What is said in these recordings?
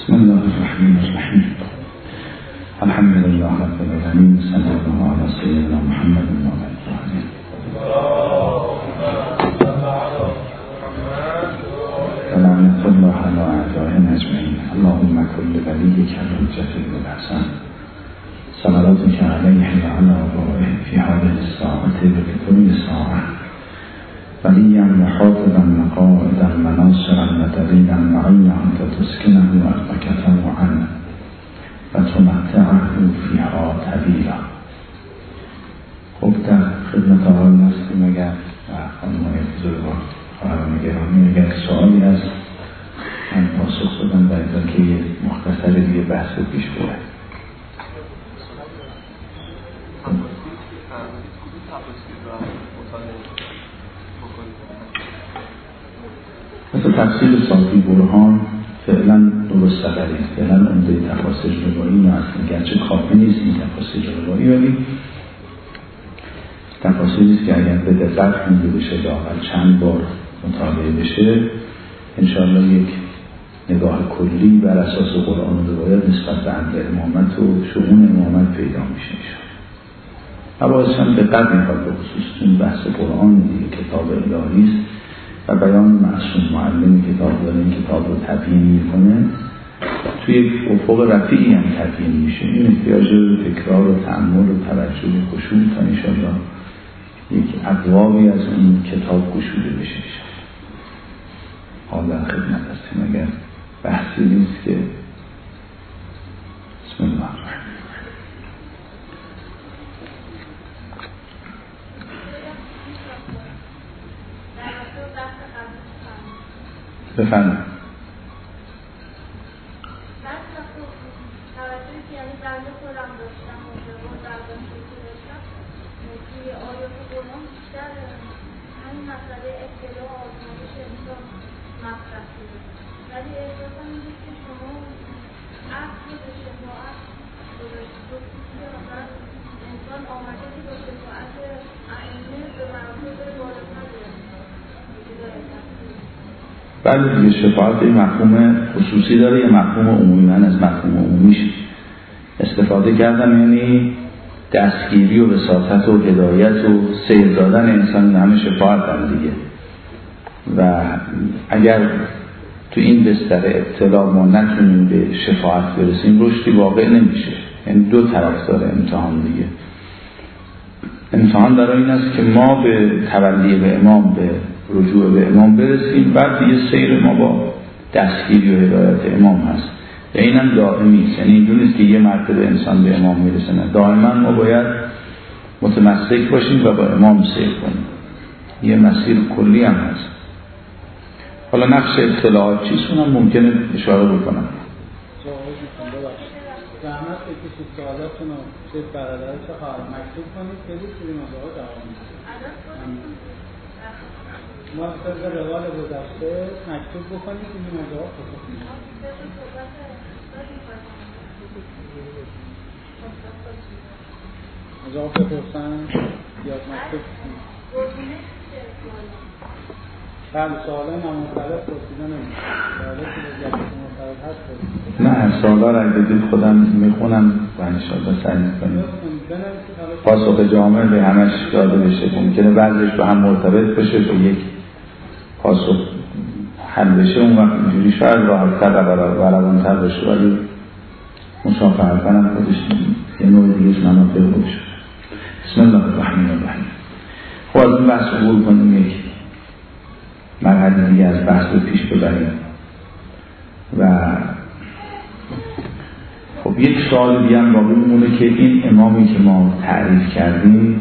بسم الله الرحمن الرحیم. الحمد لله رب العالمین. صلی الله علی سیدنا محمد و آله الطاهرین. ولعنة الله علی اعدائهم اجمعین. اللهم کل ولیک الحجة الحسن صلواتک علیه و علی آبائه فی هذه الساعة و فی کل ساعة ولیا و حافظا و قائدا و ناصرا و دلیلا و عینا تسکنه و طوعا و تمتعه فیها طویلا. خب در خدمت آقایون هستیم اگر و خانم‌های بزرگوار خواهران گرامی اگر سوالی هست من پاسخ بدم و اذا که یه مختصر دیگه بحث رو پیش بره. مثل تفسیر صافی برهان فعلا درست سفری فعلا عمده تفاسیر روایی نه، گرچه کافی نیست این تفاسیر روایی، ولی تفاسیری است که اگر به دقت خونده بشه لااقل چند بار مطالعه بشه انشاءالله یک نگاه کلی بر اساس قرآن و روایت نسبت به امر امامت و شؤون امامت پیدا میشه. مباحث هم دقت میخواد به خصوص اون بحث قرآن دیگه کتاب الهی است و بیان معصوم معلم کتاب داره این کتاب رو تبیین میکنه توی یک افق رفیعی هم تبیین میشه. این احتیاج به تکرار و تأمل و توجه و خشوع تا انشاءالله یک ابوابی از این کتاب گشوده بشه. حالا خدمت هستیم اگر بحثی نیست که بسم الله الرحمن بفرمایید. بله دیگه شفاعت یه مفهوم خصوصی داره یه مفهوم عمومی. من از مفهوم عمومیش استفاده کردم، یعنی دستگیری و وساطت و هدایت و سیر دادن انسان همه شفاعت هم دیگه. و اگر تو این بستر ابتلا ما نتونیم به شفاعت برسیم رشدی واقع نمیشه. یعنی دو طرف داره امتحان دیگه. امتحان برای این است که ما به تولی به امام به رجوع به امام برسیم، بعد دیگه سیر ما با دستگیری و هدایت امام هست. این هم دائمی است، یعنی اینجور نیست که یه مرتبه انسان به امام میرسه، نه، دائما ما باید متمسک باشیم و با امام سیر کنیم. یه مسیر کلی هم هست. حالا نقش اطلاعات چیست اونم ممکنه اشاره بکنم. زحمت بکشید سوالاتون رو چه برادر چه خواهر مکتوب کنید که بسیدیم از آقا جواب میدید. ما طبق روال گذشته مکتوب بکنید که این جواب پاسخ میدید. جواب بپرسن یا مکتوب کنید. بله سوالای نامطلب پرسیده نمیشه. سوالای که بزرگی مطلب هست پرسیده. نه سوالا رو اگه بدید خودم میخونم و انشاءالله سعی میکنیم پاسخ جامع به همش داده بشه. ممکنه بعضیش به هم مرتبط بشه به یک پاسخ حل بشه، اون وقت اینجوری شاید راحت‌تر و روان‌تر بشه، ولی مشافهت کنم خودش یه نوع دیگهش منافع خودش. بسم الله الرحمن الرحیم. خب از این بحث عبور کنیم یک مرحله دیگه از بحث رو پیش ببریم و خب یک سوال دیگه هم باقی میمونه که این امامی که ما تعریف کردیم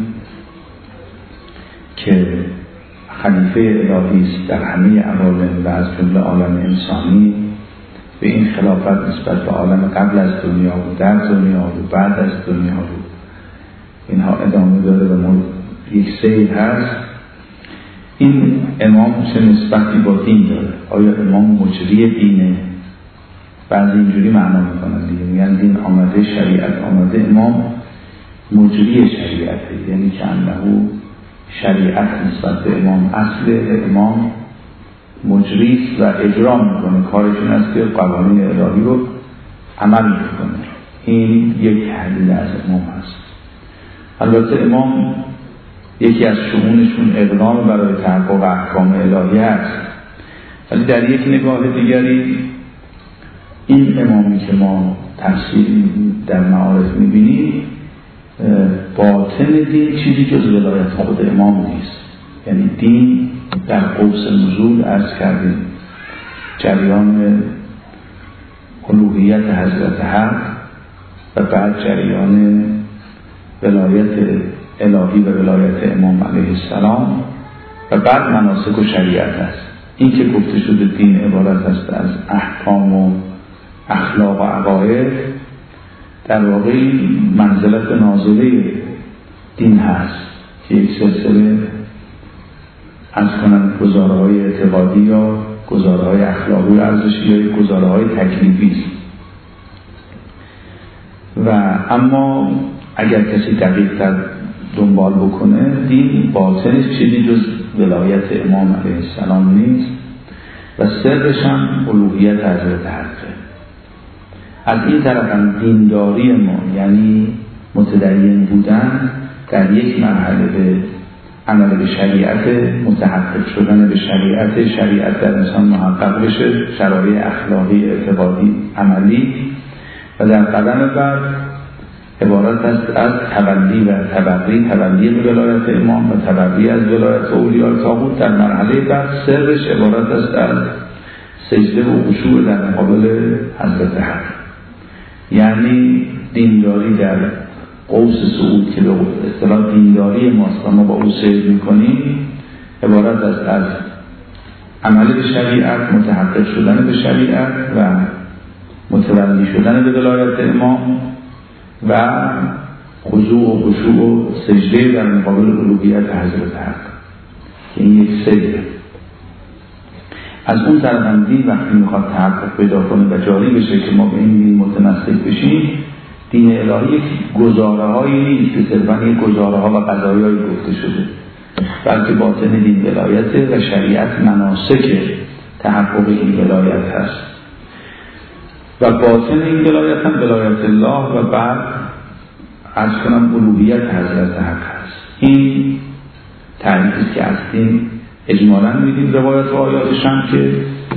که خلیفه الهی است در همه عوالم و از جمله عالم انسانی، به این خلافت نسبت به عالم قبل از دنیا و در دنیا و بعد از دنیا و اینها ادامه داره و ما یک سیر هست. این امام چه نسبتی با دین داره؟ آیا امام مجری دینه؟ بعضی اینجوری معنا میکنن دیگه، میگن دین آمده شریعت آمده، امام مجری شریعته، یعنی که انه شریعت نسبت به امام، اصل امام مجری و اجرا میکنه، کارش این است که قوانین الهی رو عمل میکنه. این یک تحلیل از امام هست. البته امام یکی از شؤونشون اقدام برای تحقق احکام الهی هست، ولی در یک نگاه دیگری این امامی که ما تفسیری در معارف میبینیم باطن دین چیزی جز ولایت خود امام نیست. یعنی دین در قوس نزول عرض کردیم جریان الوهیت حضرت حق و بعد جریان ولایت الهی و ولایت امام علیه السلام و بعد مناسک و شریعت است. این که گفته شده دین عبارت است از احکام و اخلاق و عقاید، در واقع منزلت نازله دین هست که یک سلسله از کنند گزاره‌های اعتقادی یا گزاره‌های اخلاقی و ارزشی یا گزاره‌های تکلیفی است. و اما اگر کسی دقیق‌تر دنبال بکنه دین باطنش چیزی جز ولایت امام علیه السلام نیست و سرش هم الوهیت حضرت حقه. از این طرف هم دینداری ما یعنی متدین بودن در یک مرحله به عمل به شریعت، متحقق شدن به شریعت در انسان محقق بشه، شرایط اخلاقی، اعتقادی، عملی، و در قدم بعد عبارت است از تبلی و تبلی به ولایت امام و تبلی از ولایت اولیاء طاغوت. در مرحله بعد سرش عبارت است از سجده و خشوع در مقابل حضرت حق. یعنی دینداری در قوس صعود که به اصطلاح دینداری ماست ما با او سیر میکنیم عبارت است از عمل به شریعت، متحقق شدن به شریعت و متولی شدن به ولایت امام و خضوع و خشوع و سجده در مقابل الوهیت حضرت حق. این یک سجده. از اون طرف هم دین وقتی میخواد تحقق پیدا کنه و جاری بشه که ما به این دین متمسک بشیم، دین الهی یک گزاره‌هایی نیست که صرفاً یک گزاره‌ها و قضایایی گفته شده، بلکه باطن دین ولایت و شریعت مناسک تحقق این ولایت هست و باطن این ولایت هم ولایت الله و بعد از کنم الوهیت حضرت حق هست. این تعریفی که از دین اجمالاً میدیم. روایت و آیاتش هم که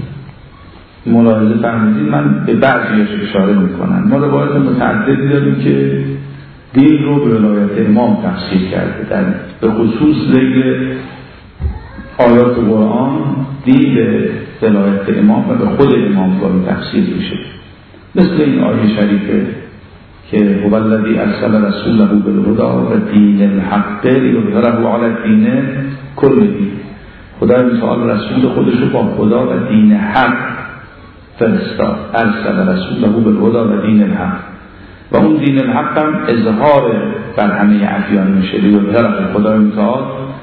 ملاحظه فرمودید من به بعضیش اشاره میکنم. ما روایت متعددی داریم که دین رو به ولایت امام تفسیر کرده. در به خصوص ذکر آیات قرآن دین به ولایت امام و به خود امام گاهی تفسیر میشه، مثل این آیه شریفه که هو الذی ارسل رسوله بالهدی و دین الحق لیظهره علی الدین کله. خدای متعال رسول خودش رو با خدا و دین حق فرستاد. ارسل رسوله بالهدی و دین الحق و اون دین الحق هم اظهار بر همه ادیان میشه. لیظهره خدای متعال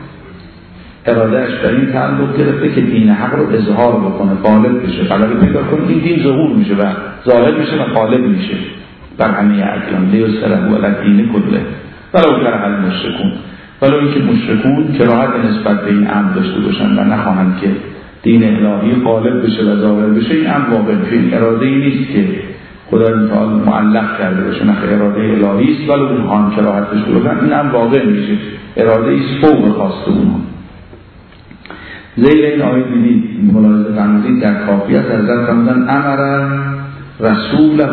ارادهش در این تعلق گرفته که دین حق رو اظهار بکنه، غالب بشه، غلبه پیدا کنه، این دین ظهور میشه و ظاهر میشه و غالب میشه بر همه ادیان. لیظهره علی الدین کله ولو کره المشرکون. ولو اینکه مشرکون کراهت نسبت به این امر داشته باشن و نخواهند که دین الهی غالب بشه و ظاهر بشه، این امر واقع این اراده ای نیست که خدای تعالی معلق کرده باشه، نه اراده الهی است. ولو اونها کراهت داشته باشن این امر واقع میشه، اراده ای است فوق خواسته اونها. زیر این آیه دیدید ملاحظه فرمودید در کافیت حضرت فرمودن امر رسوله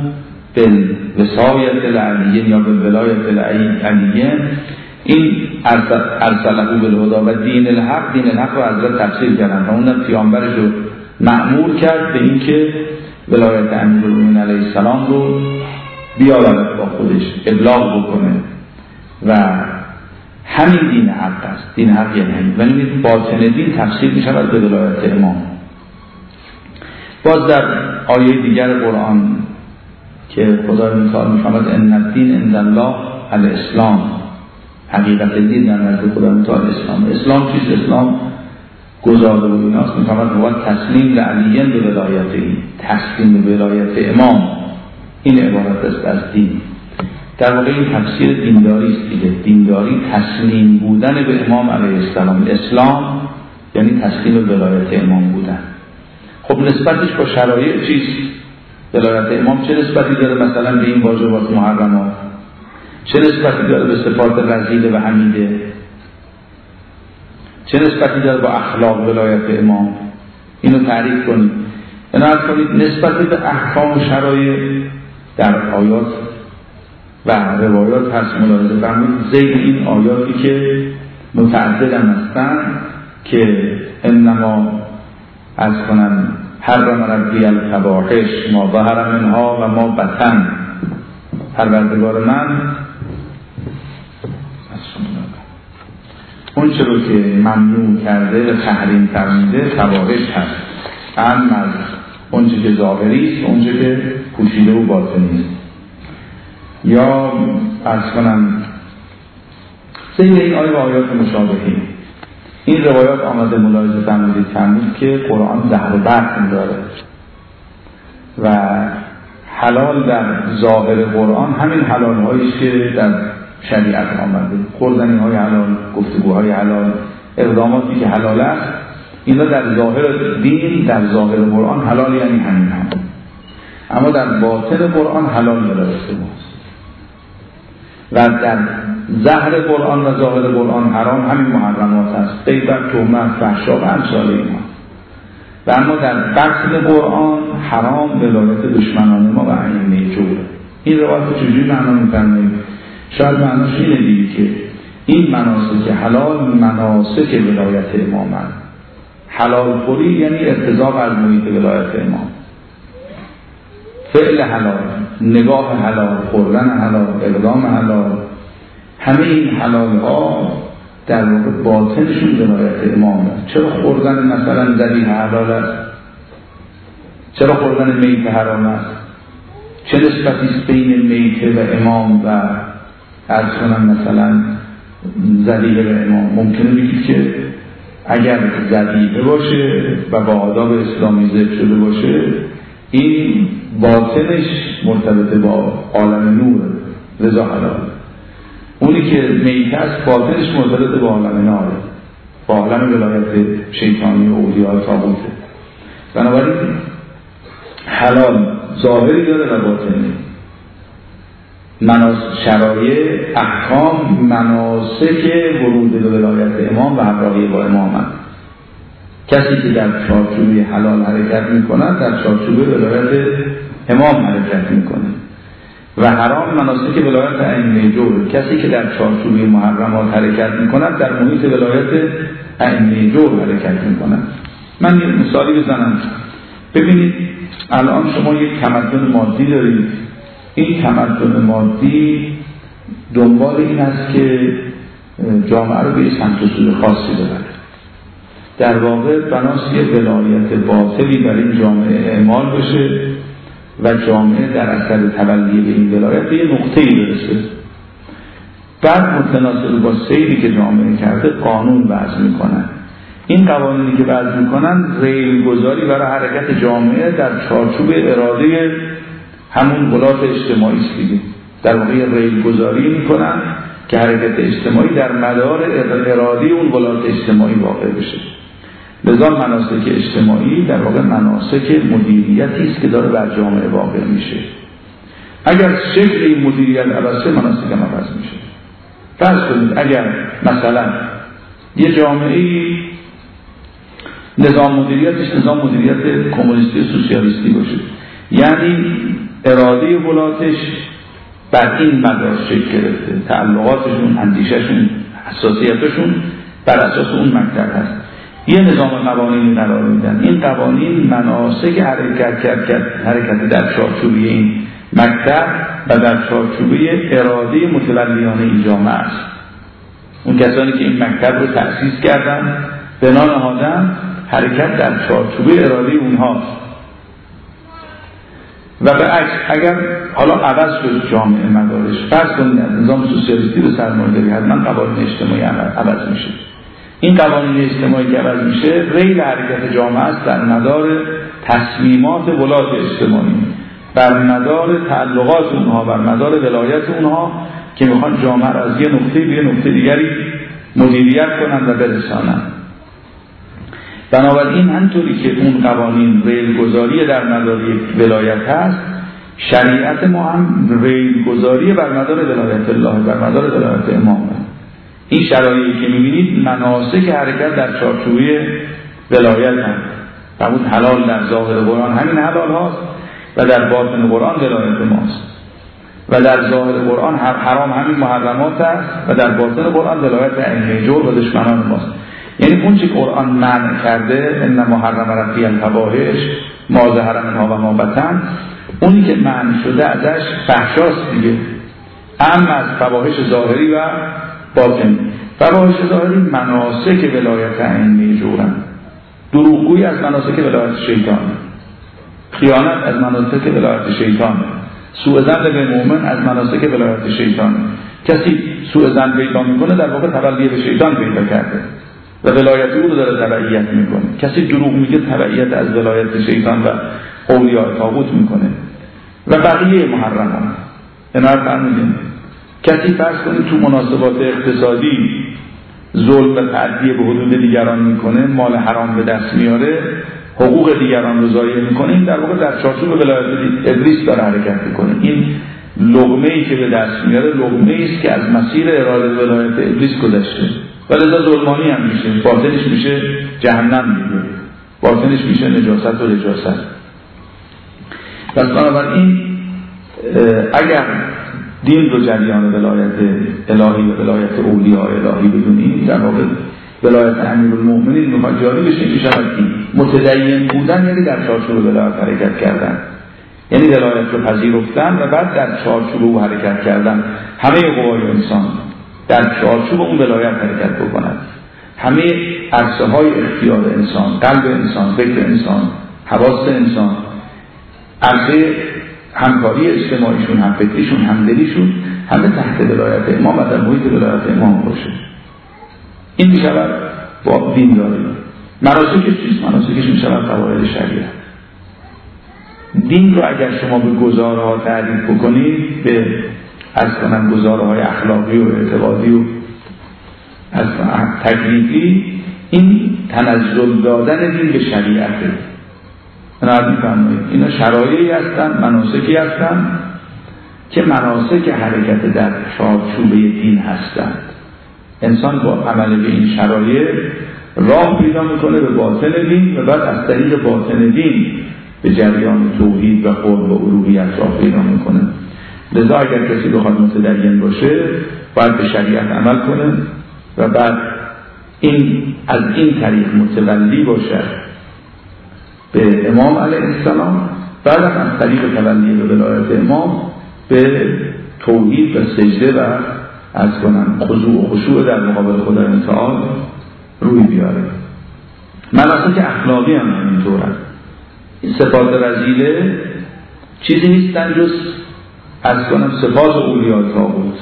بالوصایت العلیه یا بالولایت العلیه. این ارسله بالهدی و دین الحق، دین الحق رو حضرت تفسیر کردن و اونم پیامبرش رو مأمور کرد به این که ولایت امیرالمومنین علیه السلام رو بیاورد با خودش ابلاغ بکنه و همین دین حق است. دین حق یعنی همین، ولی باطن دین تفسیر می شود به ولایت امام. باز در آیه دیگر قرآن که خدای متعال می فرماید ان الدین عند الله الاسلام، حقیقت دین در نزد خدای متعال اسلام. اسلام چیست؟ اسلام گذارده و ایناست. می فرماید هو تسلیم لعلیین به ولایته، تسلیم به ولایت امام. این عبارت است از دین. در واقع این تفسیر دینداری است دیگه. دینداری تسلیم بودن به امام علیه السلام. اسلام یعنی تسلیم ولایت امام بودن. خب نسبتش با شرایع چیست؟ ولایت امام چه نسبتی داره مثلا به این واجبات محرمات؟ چه نسبتی داره به صفات رذیله و حمیده؟ چه نسبتی داره با اخلاق ولایت امام؟ اینو تعریف کنید. عنایت کنید نسبت به احکام و شرایع در آیات و روایات هست. ملاحظه فرمایید ذیل این آیاتی که متعدد هستند که انما از کنن حرم ربی الفواحش ما ظهر منها و ما بطن، پروردگار من اون چه رو که ممنوع کرده و تحریم فرموده فواحش هست، هم از اون چه که ظاهری است، اون چه که پوشیده و باطنی است. یا از کنم سید این آیه و آیات مشابهی این روایات آمده ملاحظه فرمودید که قرآن زهر و بطن داره و حلال در ظاهر قرآن همین حلال هایی که در شریعت آمده، خوردنی های حلال، گفتگوهای حلال، اقداماتی که حلال است، اینا در ظاهر دین در ظاهر قرآن حلال یعنی همین هم، اما در باطن قرآن حلال نداشته ماست و در ظاهر قرآن و ظاهر قرآن حرام همین محرمات است، غیبت، تهمت، فحشا و امثال اینا. و اما در بطن قرآن حرام ولایت دشمنان ما و ائمه جور. این روایت چجوری معنا می‌فرمایید؟ شاید معناش اینه دیگه که این مناسک حلال مناسک ولایت امامن. حلال خوری یعنی ارتزاق از محیط ولایت امام، فعل حلال، نگاه حلال، خوردن حلال، اقدام حلال، همه این حلال ها در واقع باطنشون ولایت امام است. چرا خوردن مثلا ذبیحه حلال است؟ چرا خوردن میت حرام است؟ چه نسبتی است بین میت و امام و از کنم مثلا ذبیحه و امام؟ ممکنه بگید که اگر ذبیحه باشه و با آداب اسلامی ذبح شده باشه این باطنش مرتبط با عالم نور رضا حلال، اونی که میت است باطنش مرتبط با عالم نار، با عالم ولایت شیطانی و اولیاء طاغوته. بنابراین حلال ظاهری داره و باطنی، شرایع احکام مناسک ورود به ولایت امام و همراهی با امامت. کسی که در چارچوب حلال حرکت می‌کند در چارچوب ولایت امام حرکت می‌کنه و حرام مناسک ولایت ائمه جور. کسی که در چارچوب محرمات حرکت می‌کند در محیط ولایت ائمه جور حرکت می‌کند. من یه مثالی بزنم. ببینید الان شما یک تمدن مادی دارید، این تمدن مادی دنبال این است که جامعه رو به سمت و سوی خاصی ببره. در واقع بناست یه ولایت باطلی بر این جامعه اعمال بشه و جامعه در اثر تولی به این ولایت به یه نقطه‌ای برسه. بعد متناسب با سیری که جامعه کرده قانون وضع میکنن. این قوانینی که وضع میکنن ریلگذاری برای حرکت جامعه در چارچوب اراده همون ولایت اجتماعی است دیگه. در واقع ریلگذاری میکنن که حرکت اجتماعی در مدار اراده اون ولایت اجتماعی واقع بشه. لذا مناسک اجتماعی در واقع مناسک مدیریتی است که داره بر جامعه واقع میشه. اگر شکل این مدیریت عوض شه مناسک هم عوض میشه. فرض کنید اگر مثلا یه جامعه نظام مدیریتش نظام مدیریت کمونیستی سوسیالیستی باشه، یعنی اراده ولایتش بر این مدار شکل گرفته، تعلقاتشون، اندیششون، حساسیتشون بر اساس اون مکتب هست، یه نظام قوانینی قرار میدن. این قوانین مناسک حرکت در چارچوبی این مکتب و در چارچوبی اراده متولیان این جامعه است. اون کسانی که این مکتب رو تأسیس کردن بنا نهادن حرکت در چارچوبی اراده اونهاست. و به عکس اگر حالا عوض شد جامعه مدارش، فرض کنید نظام سوسیالیستی به سرمایه‌داری حتما قوانین اجتماعی عوض میشه. این قوانین اجتماعی که عوض میشه ریل حرکت جامعه است در مدار تصمیمات ولایت اجتماعی، بر مدار تعلقات اونها، بر مدار ولایت اونها که میخوان جامعه را از یه نقطه به یه نقطه دیگری مدیریت کنند و برسانند. بنابراین همطوری که اون قوانین ریلگذاری در مدار ولایت هست، شریعت ما هم ریلگذاری بر مدار ولایت الله، بر مدار ولایت امامه. این شرایطی که می‌بینید مناسک حرکت در چارچوبه ولایت هم فرمود حلال در ظاهر قرآن همین حلال هاست و در باطن قرآن ولایت ماست، و در ظاهر قرآن حرام همین محرمات است و در باطن قرآن ولایت عینی جور و دشمنان ماست. یعنی اون چی قرآن منع کرده ان محرم ربی الفواحش ما ظهر منها و ما بطن، اونی که منع شده ازش فحشاست دیگه، اما از فواحش ظاهری و باطنی. فواحش ظاهری مناسک ولایت عینی جورن، دروغگویی از مناسک ولایت شیطان، خیانت از مناسک ولایت شیطان، سوء ظن به مؤمن از مناسک ولایت شیطان. کسی سوء ظن پیدا میکنه در واقع تبعیت به شیطان پیدا کرده و ولایت او رو داره تبعیت میکنه. کسی دروغ میگه تبعیت از ولایت شیطان و اولیاء طاغوت میکنه و بقیه محرمات. اینا رو فهمیدیم. کسی فرض کنید تو مناسبات اقتصادی ظلم و تعدی به حدود دیگران میکنه، مال حرام به دست میاره، حقوق دیگران رو ضایع میکنه، این در واقع در چارچوب ولایت ابلیس داره حرکت میکنه. این لقمه‌ای که به دست میاره لقمه‌ای است که از مسیر اراده ولایت ابلیس گذشته و لذا ظلمانی هم میشه، باطنش میشه جهنم دیگه، باطنش میشه نجاست و رجاست. پس بنابراین اگر دین رو جریان ولایت الهی و ولایت اولیاء الهی بدونیم، در واقع ولایت امیرالمؤمنین میخواد جاری بشه که شود دین. متدین بودن یعنی در چارچوب ولایت حرکت کردن، یعنی ولایت رو پذیرفتن و بعد در چارچوب او حرکت کردن. همه قوای انسان در چارچوب اون ولایت حرکت بکنند، همه عرصه های اختیار انسان، قلب انسان، فکر انسان، حواس انسان، عرصه همکاری اجتماعیشون، هم فکریشون، هم دلیشون، همه تحت ولایت امام و در محیط ولایت امام باشه. این میشود با دین داریم. مناسکش چیست؟ مناسکش میشود قواعد شریعت. دین رو اگر شما به گزارها تعریف بکنید، به گزارهای اخلاقی و اعتقادی و از تکلیفی، این تنزل دادن دین به شریعته. اینا شرایعی هستن، مناسکی هستن که مناسک حرکت در چارچوبه دین هستند. انسان با عمل به این شرایع راه پیدا میکنه به باطن دین و بعد از طریق باطن دین به جریان توحید و قرب و الوهیت راه پیدا میکنه. لذا اگر کسی بخواد متدین باشه باید به شریعت عمل کنه و بعد از این طریق متولی باشه به امام علیه السلام، بعد از طریق تولی به ولایت امام به توحید و سجده و خضوع و خشوع در مقابل خدای متعال روی بیاره. مناسک اخلاقی هم اینطور هست. این صفات رذیله چیزی نیستن جز صفات اولیاء طاغوت،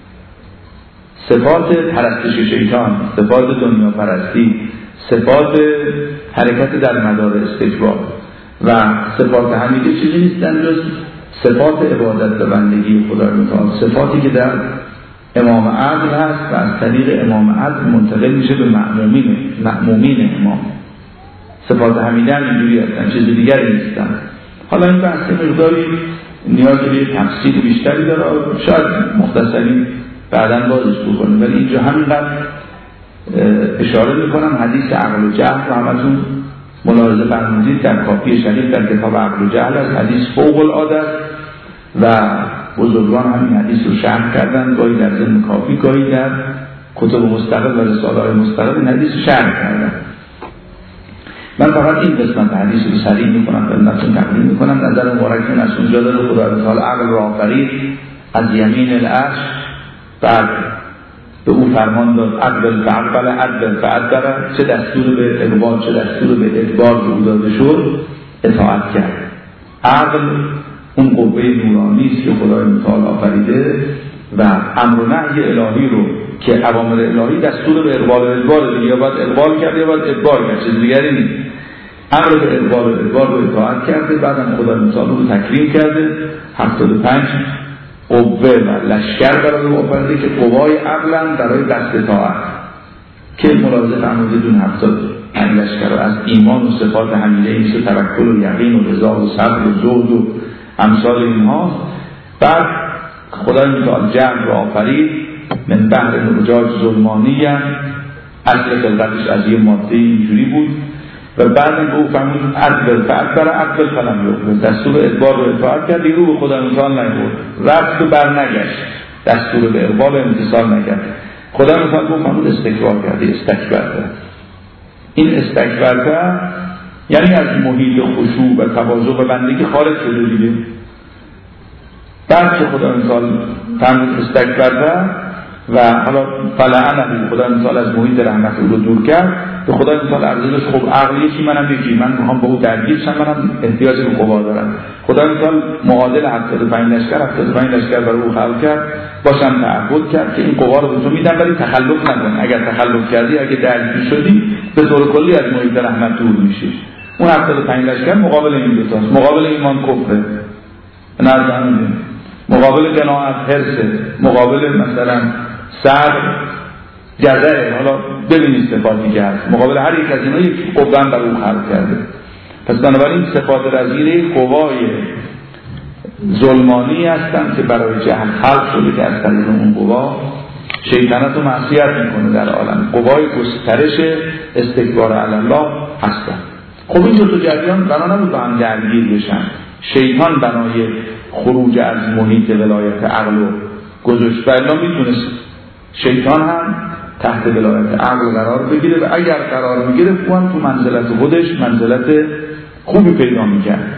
صفات پرستش شیطان، صفات دنیا پرستی، صفات حرکت در مدار استکبار و صفات حمیده چیزی نیستن جز صفات عبادت و بندگی خدای متعال، صفاتی که در امام عدل هست و از طریق امام عدل منتقل میشه به مأمومین امام. صفات حمیده هم اینجوری هستن، چیز دیگری نیستن. حالا این بحث مقداری نیاز به تفصیل بیشتری داره، شاید مختصری بعداً بازش بکنه، ولی اینجا همینقدر اشاره میکنم. حدیث عقل و جهل رو همتون ملاحظه فرمودید در کافی شریف در کتاب عقل و جهل است. حدیث فوق العاده و بزرگان همین حدیث رو شرح کردن، گاهی در ضمن کافی، گاهی در کتب مستقل و رساله‌های مستقل این حدیث رو شرح کردن. من فقط این قسمت حدیث رو سریع میکنم خدمتتون تقدیم میکنم. نظر مبارکتون از اونجا داره خدای تعالی عقل را آفرید از یمین العرش، بعد به او فرمان داد عقل فعقل عقل فعدل، چه دستور به اقبال چه دستور به ادبار به او داده شد اطاعت کرد. عقل اون قوه نورانی است که خدای متعال آفریده و امر و نهی الهی رو که اوامر الهی دستور به اقبال و ادبار، یا باید اقبال کرده یا باید ادبار کرده، چیز دیگری نیست. امر به اقبال و ادبار رو اطاعت کرده، بعدم خدای متعال رو تکریم کرده. 75 قوه و لشکر برای آفریده که قوای عقلن برای دست طاعت که ملاحظه فرمودید اون 70 لشکر از ایمان و صفات حمیده مثل توکل و یقین و رضا و صبر و زهد و امثال اینها. بعد خدای متعال جمع را آفرید من بحر نجاج ظلمانی، اصل خلقتش از یه ماده اینجوری بود و بعدم به او فرمود اقبل فاکبر اقبل فلم یقبل، دستور ادبار رو اطاعت کرد، رو به خدا متعال نگرد، رفت و برنگشت، دستور به اقبال و امتصال نکرد. خدا متعال به فرمود استکبار کرده، استکبر. این استکبر یعنی از محیط خشوع و تواضع و بندگی خارج شده دیگه. بعد که خدا متعال فرمود استکبر و حالا فلعنه، خدا متعال از محیط رحمت او رو دور کرد، به خدا متعال عرضش خب عقلی چی منم یکی، من میخوام با او درگیر شم، منم احتیاج به قوا دارم. خدا متعال معادل 75 لشکر برای او خلق کرد، باشم تعهد کرد که این قوا رو به تو میدم ولی تخلف نکن، اگر تخلف کردی، اگه درگیر شدی، به طور کلی از محیط رحمت دور میشی. اون 75 لشکر مقابل این دو تاست، مقابل ایمان کفره، نرزنده، مقابل قناعت حرصه، مقابل مثلا صبر جزره. حالا ببینید صفاتی که هست، مقابل هر یک از اینا یک قوام بر او خلق کرده. پس بنابراین صفات رزیله قوای ظلمانی هستند که برای جهل خلق شده که از طریق اون قوا شیطنت و معصیت میکنه در عالم، قوای گسترش استکبار علی الله هستند. خب این دو جریان بنا نبود با هم درگیر بشن. شیطان بنای خروج از محیط ولایت عقل و گذاشت، ولی میتونست شیطان هم تحت ولایت عقل قرار بگیره و اگر قرار میگیره اون تو منزلت خودش منزلت خوبی پیدا میکرد.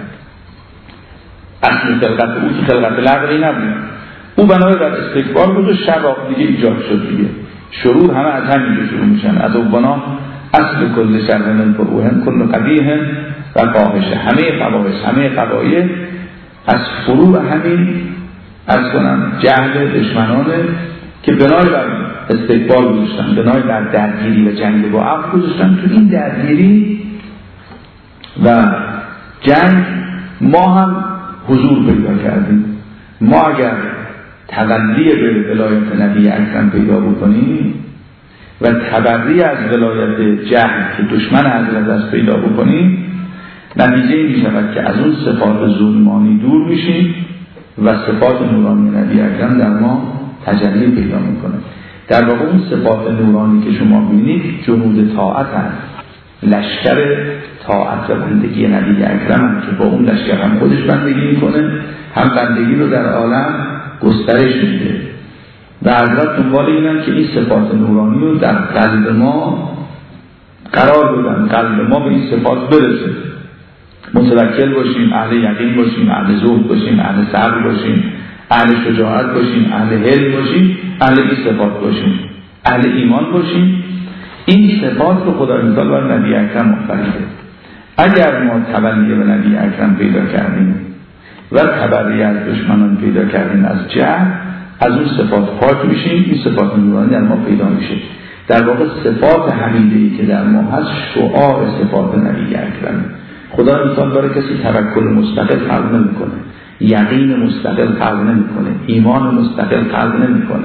اصل خلقت او که خلقت لغوی نبود، او بنای بر استکبار بود و شر دیگه ایجاد شد دیگه. شرور همه از همین شروع میشن. از اونا اصل کل شر من فروهم کل قبیح و فاحشه، همه قبایح از فروع همین از کنم جهل دشمنانه که بنای بر استکبار گذاشتن، بنای بر درگیری و جنگ با عقل گذاشتن. تو این درگیری و جنگ ما هم حضور پیدا کردیم. ما اگر تولي به ولایت نبی اکرم پیدا بکنیم و تبری از ولایت جهل که دشمن حضرت است پیدا بکنیم، نتیجه می شود که از اون صفات ظلمانی دور میشیم و صفات نورانی نبی اکرم در ما تجلی پیدا میکنه. در واقع اون صفات نورانی که شما بینید جنود طاعت هست، لشکر طاعت و بندگی نبی اکرم هم که با اون لشکر هم خودش بندگی میکنه، هم بندگی رو در عالم گسترش میده و حضرت دنبال اینن که این صفات نورانی رو در قلب ما قرار بدن، قلب ما به این صفات برسه، متوکل باشیم، اهل یقین باشیم، اهل زهد باشیم، اهل صبر باشیم، اهل شجاعت باشیم، اهل حلم باشیم، اهل این صفات باشیم، اهل ایمان باشیم. این صفات رو خدای متعال بر نبی اکرم آفریده. اگر ما تولی به نبی اکرم پیدا کردیم و تبری از دشمنان پیدا کردیم از جهل، از اون صفات پاک میشیم، این صفات نورانی در ما پیدا میشه. در واقع صفات حمیده‌ای که در ما هست شعار صفات نبی اکرم. خدا متعال برای کسی توکل مستقل خلق نمیکنه، یقین مستقل خلق نمیکنه، ایمان مستقل خلق نمیکنه.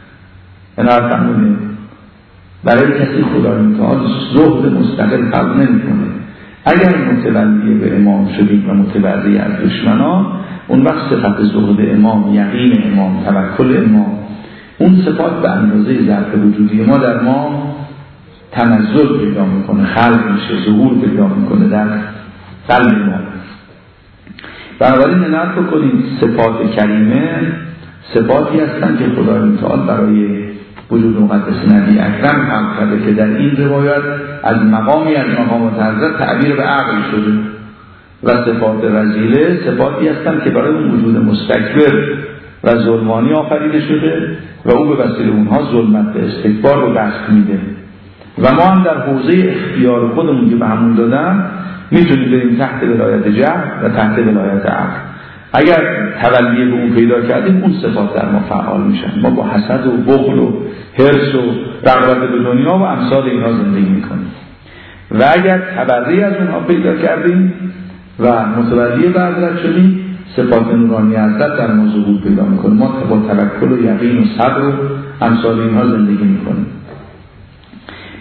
برای کسی خدا متعال زهد مستقل خلق نمیکنه. اگر متولی به امام شدید و متبری از دشمنان، اون وقت صفت زهد امام، یقین امام، توکل امام، اون صفات به اندازه ظرف وجودی ما در ما تنزل پیدا میکنه، خلق میشه، ظهور پیدا میکنه در قلب ما. بنابراین نظر بکنید صفات کریمه صفاتی هستند که خدای متعال برای وجود مقدس نبی اکرم خلق کرده که در این روایت از مقامی از مقامات حضرت تعبیر به عقل شده و صفات رذیله صفاتی هستند که برای اون وجود مستکبر و ظلمانی آفریده شده و او به وسیله اونها ظلمت به استکبار رو دست میده و ما هم در حوزه اختیار خودمون که به همون دادن میتونیم بریم تحت ولایت جهل و تحت ولایت عقل. اگر تولی به اون پیدا کردیم اون صفات در ما فعال میشن. ما با حسد و بخل و حرص و رغبت به دنیا و امثال اینا زندگی میکنیم و اگر تبری از اونها پیدا کردیم و متولی به حضرت شدیم صفات نورانی حضرت در ما ظهور پیدا میکنه. ما با توکل و یقین و صبر و امثال اینها زندگی میکنیم.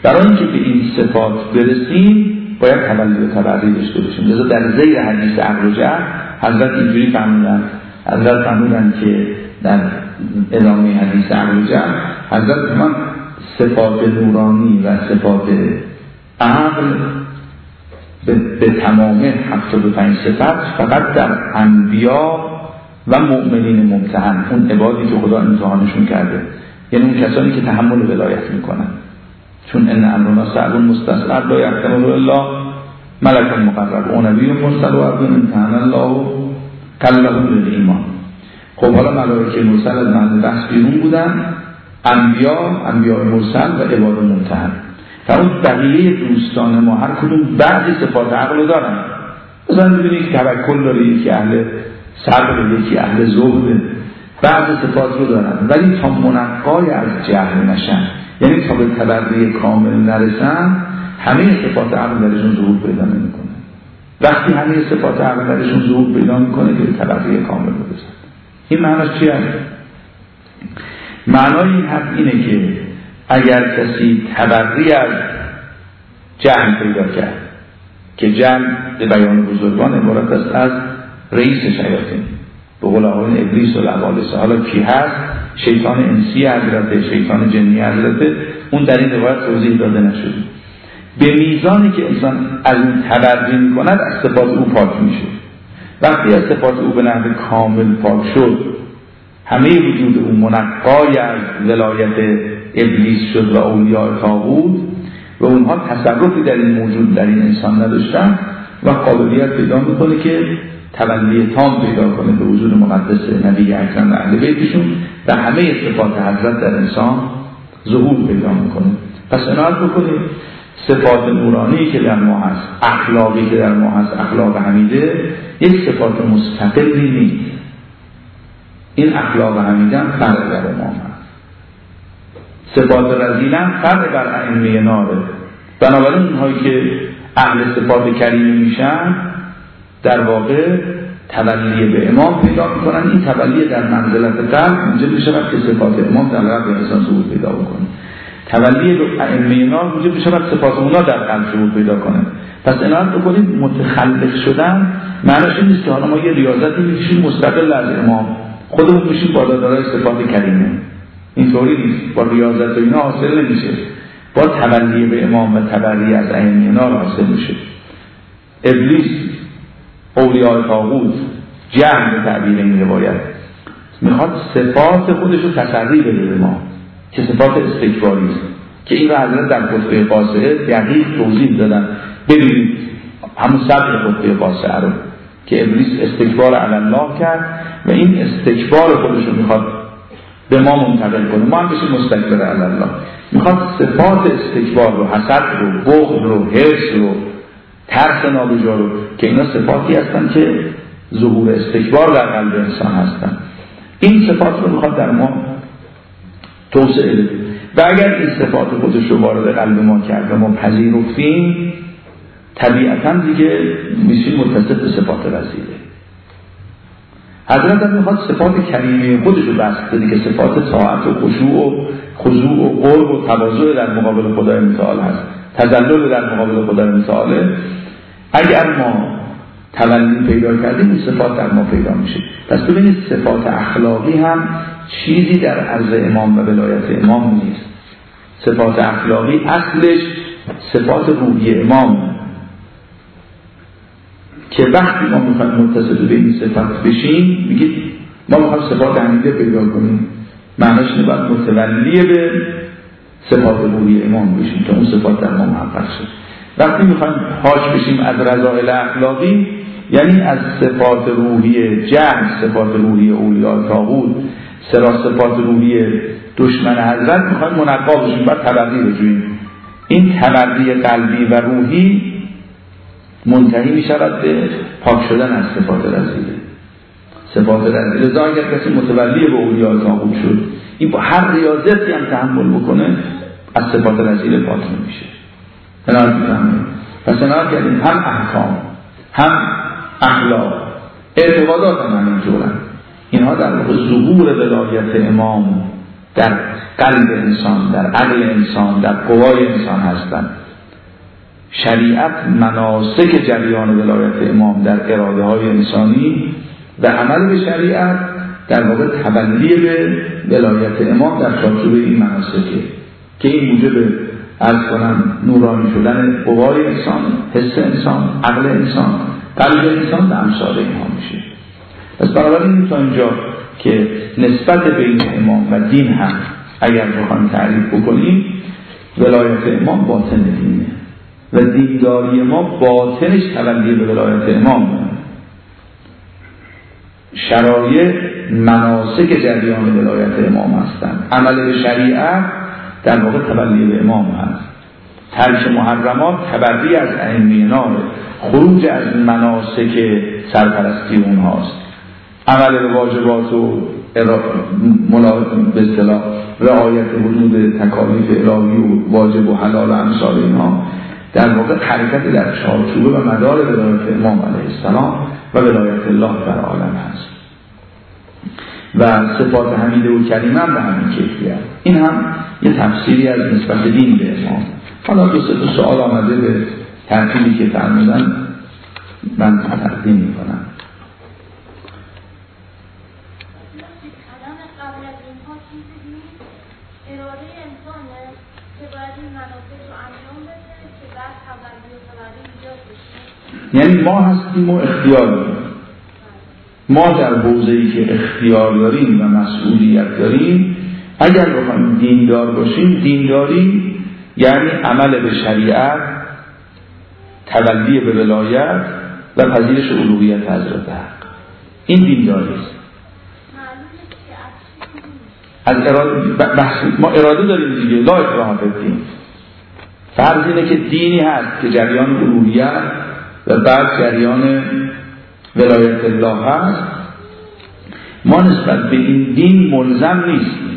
برای اینکه به این صفات برسیم باید تولد و تبرئه داشته باشیم. لذا در زیر حدیث عقل و جهل حضرت اینجوری فرمودند که در ادامه حدیث عقل و جهل حضرت فرمودند صفات نورانی و صفات عقل به تمام 75 صفت فقط در انبیا و مؤمنین ممتحن، اون عبادی که خدا امتحانشون کرده، یعنی اون کسانی که تحمل ولایت میکنن، چون ان امرنا صعب مستصعب لا یحتمل الا ملک مقرب و نبی مرسل و امتحن الله کلهم بالایمان. خب حالا ملائکه مرسل از محل بحث بیرون بودن، انبیا مرسل و عباد ممتحن. تا اون بقیه دوستان ما هر کدوم بعضی صفات عقل دارن. مثلا ببینید توکل داره، یکی اهل صبر، یکی اهل زهد، بعضی صفات رو دارن، ولی تا منقای از جهل نشن، یعنی تا به تبرئه کامل نرسن، همه صفات عقل درشون ظهور پیدا نمیکنه. وقتی همه صفات عقل درشون ظهور پیدا میکنه که به تبرئه کامل برسن. این معناش چیه؟ معنای این حرف اینه که اگر کسی تبرئه از جهل پیدا کرد، که جهل به بیان بزرگان عبارت است از رئیس شیاطین، به قول آقایان ابلیس و لعابلس. حالا کی هست؟ شیطان انسی حضرت، شیطان جنی حضرت، اون در این روایت توضیح داده نشده. به میزانی که انسان از اون تبرئه میکند از صفات او پاک میشه. وقتی از صفات او به نحو کامل پاک شد، همه وجود او منقای از ولایت ابلیس شد و اولیاء طاغوت و اونها تصرفی در این موجود در این انسان نداشتن و قابلیت پیدا میکنه که تولی تام پیدا کنه به وجود مقدس نبی اکرم و اهل بیتشون و همه صفات حضرت در انسان ظهور پیدا میکنه. پس عنایت بکنید صفات نورانی که در ما هست، اخلاقی که در ما هست، اخلاق حمیده، یک صفات مستقلی نیست. این اخلاق حمیده هم فرق در امام هست. صفات رذیله هم فرق بر ائمه ناره. بنابراین اونهایی که اهل صفات کریمه میشن در واقع تولی به امام پیدا میکنن. این تولی در منزلت قلب موجب میشود که صفات امام در قلب انسان ظهور پیدا بکنه. تولی به ائمه نار موجب میشود صفات اونا در قلب ظهور پیدا کنه. پس عنایت بکنید متخلق شدن معنیش این نیست که حالا ما یه ریاضتی میکشیم مستقل از امام، خودمون میشیم بالادارای صفات کریمه. اینطوری نیست. با ریاضت و اینا حاصل نمیشه. با تولی به امام و تبرئه از ائمه نار حاصل میشه. ابلیس، اولیاء طاغوت، جهل به تعبیر این روایت میخواد صفات خودش رو تسری بده به ما که صفات استکباری است، که این رو حضرت در خطبه قاصعه دقیق توضیح دادن. ببینید همون صدر خطبه قاصعه رو که ابلیس استکبار علی الله کرد و این استکبار خودش رو میخواد به ما منتقل کنه، ما هم بشیم مستکبر علی الله. میخواد صفات استکبار رو، حسد رو، بغض رو، حرص رو، ترس نابجا رو، که اینا صفاتی هستن که ظهور استکبار در قلب انسان هستن، این صفات رو میخواد در ما توسعه بده. و اگر این صفات خودش رو وارد قلب ما کرد و ما پذیرفتیم، طبیعتاً دیگه میشیم متصف به صفات رذیله. حضرت هم میخواد صفات کریمه خودش رو بست بده که صفات طاعت و خضوع و قرب و تواضع در مقابل خدای متعال هست، تذلل در مقابل خدای متعاله. اگر ما تولی پیدا کردیم این صفات در ما پیدا میشه. پس ببینید صفات اخلاقی هم چیزی در عرض امام و ولایت امام نیست. صفات اخلاقی اصلش صفات روحی امام، که وقتی ما میخوایم متصل به این صفات بشیم میگید ما میخوایم صفات حمیده پیدا کنیم، معناش اینه باید متولی به صفات روحی امام بشیم که اون صفات در ما محقق شد. وقتی میخوایم حاج بشیم از رذائل اخلاقی، یعنی از صفات روحی جهل، صفات روحی اولیاء طاغوت، صفات روحی دشمن حضرت، میخوایم منقا بشیم، باید تبرئه بجوییم. این تبرئه قلبی و روحی منتهی میشود به پاک شدن از صفات رذیله. صفات رذیله لذا اگر کسی متولی به اولیاء طاغوت شد، این با هر ریاضتی هم تحمل بکنه از صفات رذیله پاک نمیشه. پس عنایت کردیم هم احکام هم اخلاق، اعتقادات هم همین جورن. اینها در ظهور ولایت امام در قلب انسان، در عقل انسان، در قوای انسان هستند. شریعت مناسک جریان ولایت امام در اراده های انسانی و عمل به شریعت در واقع تبلی به ولایت امام در چارچوب این مناسکه که این موجب عرض کنم نورانی شدن قوای انسان، حس انسان، عقل انسان، قلب انسان به امثال اینها میشه. پس بنابراین تا اینجا که نسبت بین امام و دین هم اگر بخوایم تعریف بکنیم، ولایت امام باطن دینه و دینداری ما باطنش تبلی به ولایت امام. شرایع مناسک جریان ولایت امام هستند. عمل به شریعت در واقع تبلی به امام هست. ترک محرمات تبری از ائمه نار، خروج از مناسک سرپرستی اونهاست. عمل به واجبات و به اصطلاح رعایت حدود تکالیف الهی و واجب و حلال و امثال اینها در واقع حرکت در چارچوب و مدار ولایت امام علیه السلام و ولایت الله در عالم هست و صفات حمیده و کریمه هم به همین کیفیت. این هم یه تفسیری از نسبت دین به امام. حالا دو سوال آمده به ترتیبی که فرمودن من تقدیم میکنم. یعنی ما هستیم و اختیار داریم. ما در حوزه‌ای که اختیار داریم و مسئولیت داریم، اگر بخوایم دیندار باشیم، دینداری یعنی عمل به شریعت، تبلی به ولایت و پذیرش الوهیت حضرت حق. این دینداری است. از اراده ما اراده داریم دیگه، لا اکراه فی الدین. فرض اینه که دینی هست که جریان الوهیت و بعد جریان ولایت الله هست. ما نسبت به این دین ملزم نیستیم.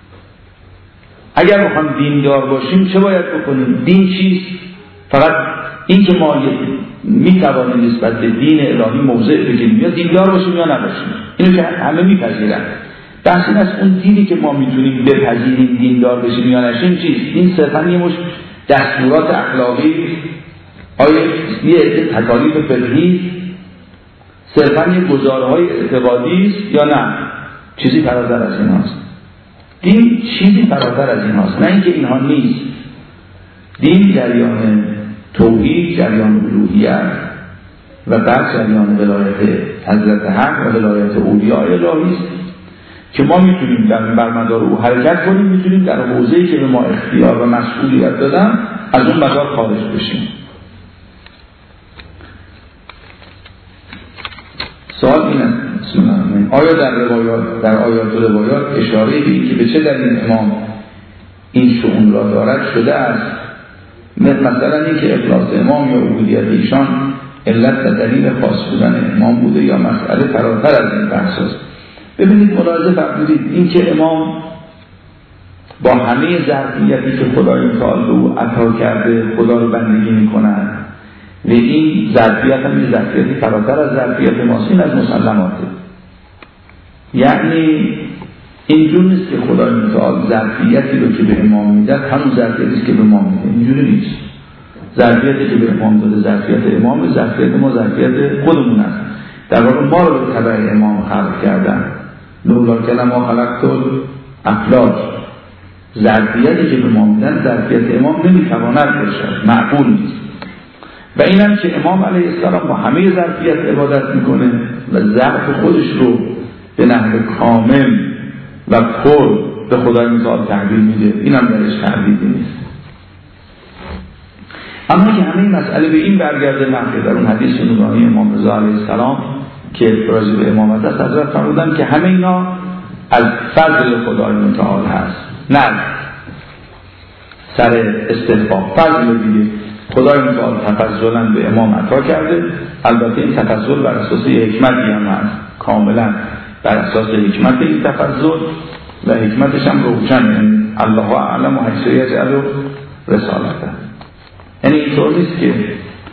اگر بخوایم دیندار باشیم چه باید بکنیم؟ دین چیست؟ فقط این که ما میتوانیم نسبت به دین الهی موضع بگیریم یا دیندار باشیم یا نباشیم، اینو که همه میپذیرن. بحث این است اون دینی که ما میتونیم بپذیریم دیندار بشیم یا نشیم چیست؟ این صرفا یه مش دستورات اخلاقی، آیا یه تکالیف فقهی، صرفا یه گزارهای اعتقادی است یا نه چیزی فراتر از این هاست؟ دین چیزی فراتر از این هاست، نه اینکه اینها نیست. دین جریان توحید، جریان الوهیت و بعد جریان ولایت حضرت حق و ولایت اولیاء الهی است که ما میتونیم در برمدار او حرکت کنیم، میتونیم در حوزه‌ای که به ما اختیار و مسئولیت دادن از اون مدار خارج بشیم. سوال این است: آیا در آیات و روایات اشاره بی که به چه دلیل امام این شؤون را دارد شده است؟ مثلا این که اخلاص امام یا عبودیت ایشان علت و دلیل خاص بودن امام بوده یا مسئله فراتر از این بحث است؟ ببینید ملاحظه فرمودید این که امام با همه ظرفیتی که خدای متعال به او عطا کرده خدا رو بندگی می‌کند و این ظرفیت هم یه ظرفیتی فراتر از ظرفیت ماست، این از مسلماته. یعنی اینجور نیست که خدای متعال ظرفیتی رو که به امام میده همون ظرفیتی است که به ما میده، اینجوری نیست. ظرفیتی که به امام داده ظرفیت امام، ظرفیت ما ظرفیت خودمون است. در واقع ما رو به تبع امام خلق کردن. لولا کلمه خلقت الافلاک. ظرفیتی که به ما میدن ظرفیت امام نمیتواند باشد، معقول نیست. و اینم که امام علیه السلام با همه ظرفیت عبادت میکنه و ضعف خودش رو به نحو کامل و پر به خدای متعال تحویل میده، اینم درش تردیدی نیست. اما که همه این مسئله به این برگرده نقل در اون حدیث نورانی امام رضا علیه السلام که راجع به امامت است، حضرت فرمودن که همه اینا از فضل خدای متعال هست، نه سر استحقاق. فضل دیگه خدای متعال تفضلا به امام عطا کرده، البته این تفضل بر اساس حکمتی هم هست، کاملا بر اساس حکمت این تفضل و حکمتش هم روشن، الله اعلم و حیث یجعل رسالته. یعنی اینطور نیست که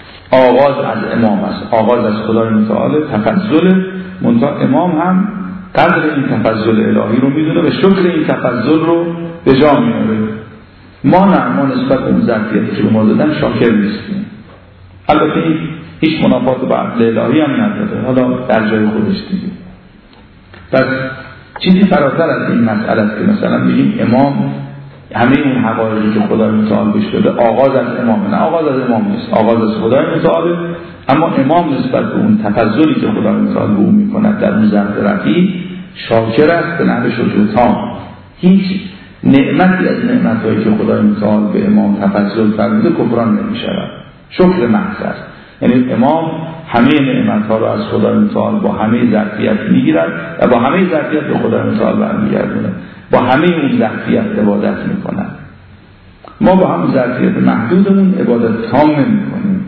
آغاز از امام است، آغاز از خدای متعال تفضل، منتها امام هم قدر این تفضل الهی رو میدونه و شکر این تفضل رو به جا میاره. ما نسبت به اون ظرفیتی که به ما دادن شاکر نیستیم. البته این هیچ منافات با عدل الهی هم نداره، حالا در جای خودش دیگه. پس چیزی فراتر از این مسئله است که مثلا بگیم امام همه اون حقایقی که خدای متعال بهش داده آغاز از امامه. نه، آغاز از امام نیست، آغاز از خدای متعاله. اما امام نسبت به اون تفضلی که خدای متعال به اون میکند در اون ظرف رفیع شاکر است به نحو شکر تام. هیچ نعمتی از نعمت‌هایی که خدای متعال به امام تفضل فرموده کفران نمی‌شود، شکر محض است. یعنی امام همه نعمت‌ها رو از خدای متعال با همه ظرفیت می‌گیرد و با همه ظرفیت به خدای متعال برمیگردونه، با همه اون ظرفیت عبادت می‌کند. ما با هم ظرفیت محدودمون عبادت تام نمی‌کنیم.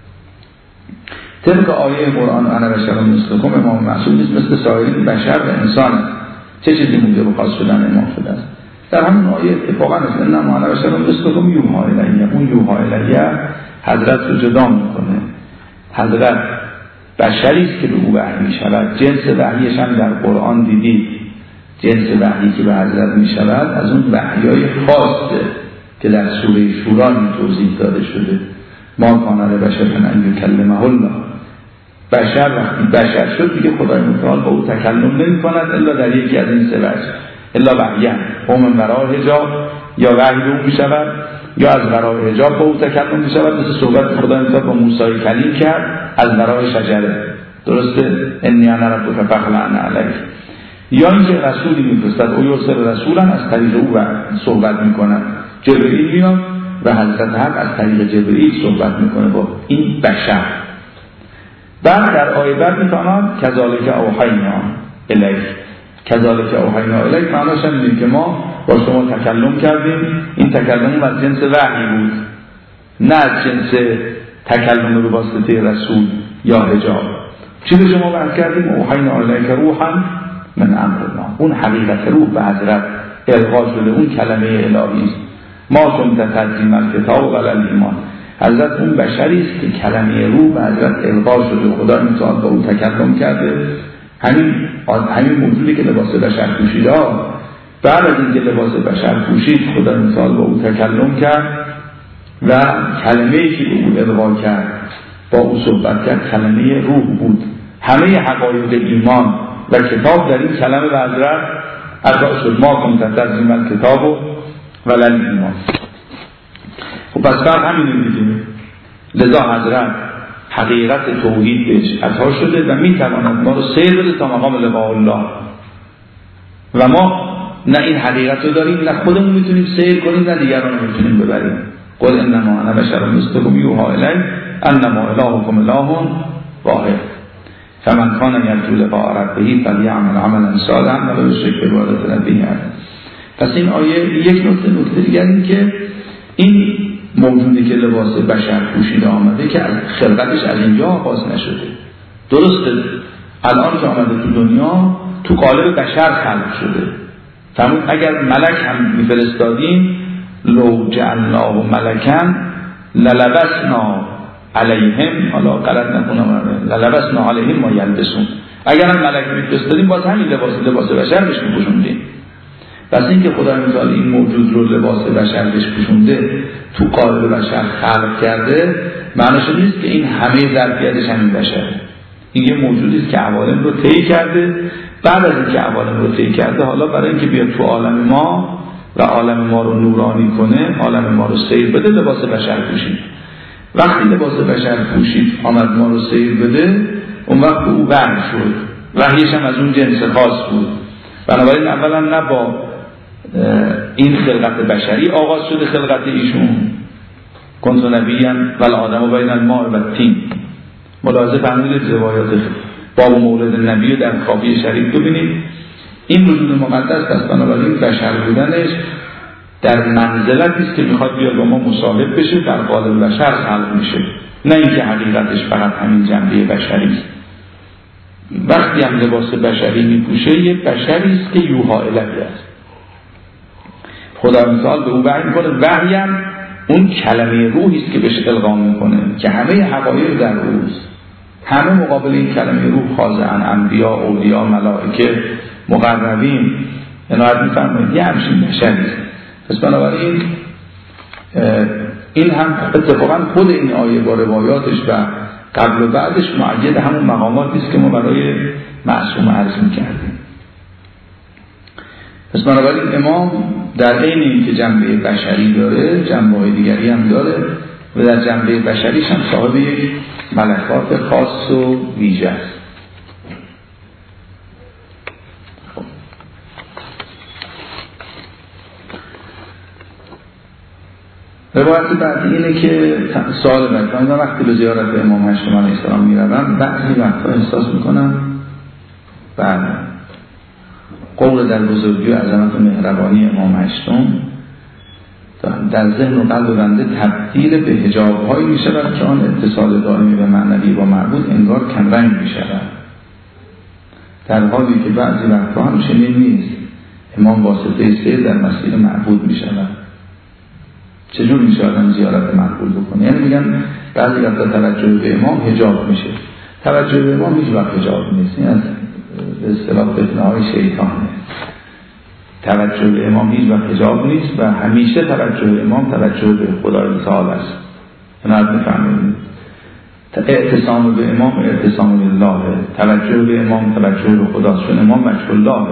طبق آیه قرآن انا بشر مثلکم، امام معصوم نیست، مثل سایر بشر و انسان. چه چیزی موجب خاص شدن امام شده است؟ در همون آیه اتفاقا انا انا بشر مثلکم یوحی الیه، اون یوحی الیه حضرت رو جدا میکنه. حضرت بشری است که به او وحی میشود. جنس وحیش هم در قرآن دیدید، جنس وحی که به حضرت میشود از اون وحیای خاصه که در سوره شورا توضیح داده شده. ما کان لبشر ان یکلمه الله، بشر وقتی بشر شد دیگه خدای متعال با او تکلم نمی کند الا در یکی از این سه وجه، الا وحیاً او من وراء حجاب، یا وحی به او می شود یا از وراء حجاب با او تکلم می شود، مثل صحبت خدای متعال با موسی کلیم کرد از وراء شجره، درسته؟ انی انا ربک فاخلع علیک. یا اینکه رسولی میفرستد او یرسل رسولا، از طریق او صحبت می کند، جبرئیل میاد و حضرت حق از طریق جبرئیل صحبت میکنه با این بشر. بعد در آیه بعد میفهمم کذالک اوحینا الیک، کذالک اوحینا الیک معناش اینه که ما با شما تکلم کردیم. این تکلم از جنس وحی بود، نه از جنس تکلم به واسطه رسول یا حجاب. چی به شما وحی کردیم؟ اوحینا الیک روحا من امرنا، اون حقیقت روح به حضرت القا شده، اون کلمه الهی است. ما کنت تدریم الکتاب ولا الایمان، حضرت اون بشری است که کلمه روح به حضرت القا شده، خدا متعال با او تکلم کرده. همین موجودی که لباس بشر پوشیده، بعد از اینکه لباس بشر پوشید خدا متعال با او تکلم کرد و کلمه‌ای که به او القا کرد با او صحبت کرد کلمه روح بود. همه حقایق ایمان و کتاب در این کلمه به حضرت عطا شد. ما کنت تدریم الکتاب ولا الایمان. خب پس فرق همینه دیگه. لذا حضرت حقیقت توحید بهش عطا شده و میتواند ما رو سیر بده تا مقام لقاء الله. و ما نه این حقیقت رو داریم، نه خودمون میتونیم سیر کنیم، نه دیگران رو میتونیم ببریم. قل انما انا بشر مثلکم یوحی الی انما الهکم اله واحد فمن کان یرجو لقاء ربه فلیعمل عملا صالحا ولا یشرک بعبادت ربه احدا. پس این آیه یک نکته دیگر این که این موجودی که لباس بشر پوشیده آمده که از خلقتش از اینجا آغاز نشده. درسته الان که آمده تو دنیا تو قالب بشر خلق شده. فرمود اگر ملک هم میفرستادیم لو جعلناه ملکا للبسنا علیهم، حالا غلط نکنم، للبسنا علیهم ما یلبسون، اگر هم ملک میفرستادیم باز همین لباس بشر بهش میپوشوندیم. پس این که خدای متعال این موجود رو لباس بشر بهش پوشونده، تو قالب بشر خلق کرده، معنیش نیست که این همه ظرفیتش همین بشره. این یه موجودی است که عوالم رو طی کرده. بعد از اینکه عوالم رو طی کرده، حالا برای اینکه بیاد تو عالم ما و عالم ما رو نورانی کنه، عالم ما رو سیر بده، لباس بشر پوشید. وقتی لباس بشر پوشید آمد ما رو سیر بده، اون وقت او وحی شد. وحیش هم از اون جنس خاص بود. بنابراین اولا نه با این خلقت بشری آغاز شده خلقت ایشون، کنت نبیاً ول آدم بین الماء و الطین. ملاحظه فرمودید روایات باب مولد نبی در کافی شریف ببینید. این وجود مقدس است، بنابراین بشر بودنش در منزلتی است که میخواد بیاد با ما مصاحب بشه، در قالب بشر خلق میشه، نه اینکه حقیقتش فقط همین جنبه بشری است. وقتی هم لباس بشری میپوشه یه بشری است که یوحی الیه است. خدا مثال به او وحی میکنه. وحی هم اون کلمه روحی است که بهش القا میکنه که همه حقایق در اوست. همه مقابل این کلمه روح خاضعن، انبیا، اولیا، ملائکه، مقربین عنایت می‌فرمایید، یه همچین بشری. پس بنابراین این هم اتفاقا خود این آیه با روایاتش و قبل و بعدش مؤید همون مقاماتی است که ما برای معصوم عرض می‌کردیم. پس بنابراین امام در عین اینکه جنبه بشری داره، جنبه‌های دیگری هم داره و در جنبه بشریش هم صاحب یک ملکات خاص و ویژه است. روایت بعدی اینه که سوال بعد من وقتی به زیارت امام هشتم علیه السلام میروم بعضی وقتا احساس میکنم بعد قول در بزرگی و عظمت و مهربانی امام هشتم در ذهن و قلب بنده تبدیل به حجاب‌هایی می‌شود که آن اتصال دائمی به معنوی با معبود انگار کمرنگ می‌شود، در حالی که بعضی وقتا هم چنین نیست. امام واسطه سیر در مسیر معبود می‌شود. چجور میشه آدم زیارت معبود بکنه؟ یعنی میگن بعضی وقتا توجه به امام حجاب میشه. توجه به امام هیچ وقت حجاب نیست، این از به اصطلاح فتنه‌های شیطانه. توجه به امام هیچ وقت حجاب نیست و همیشه توجه به امام توجه به خدای تعالی است. عنایت می‌فرمایید. اعتصام به امام اعتصام بالله، توجه به امام توجه به خداست، چون امام وجه الله.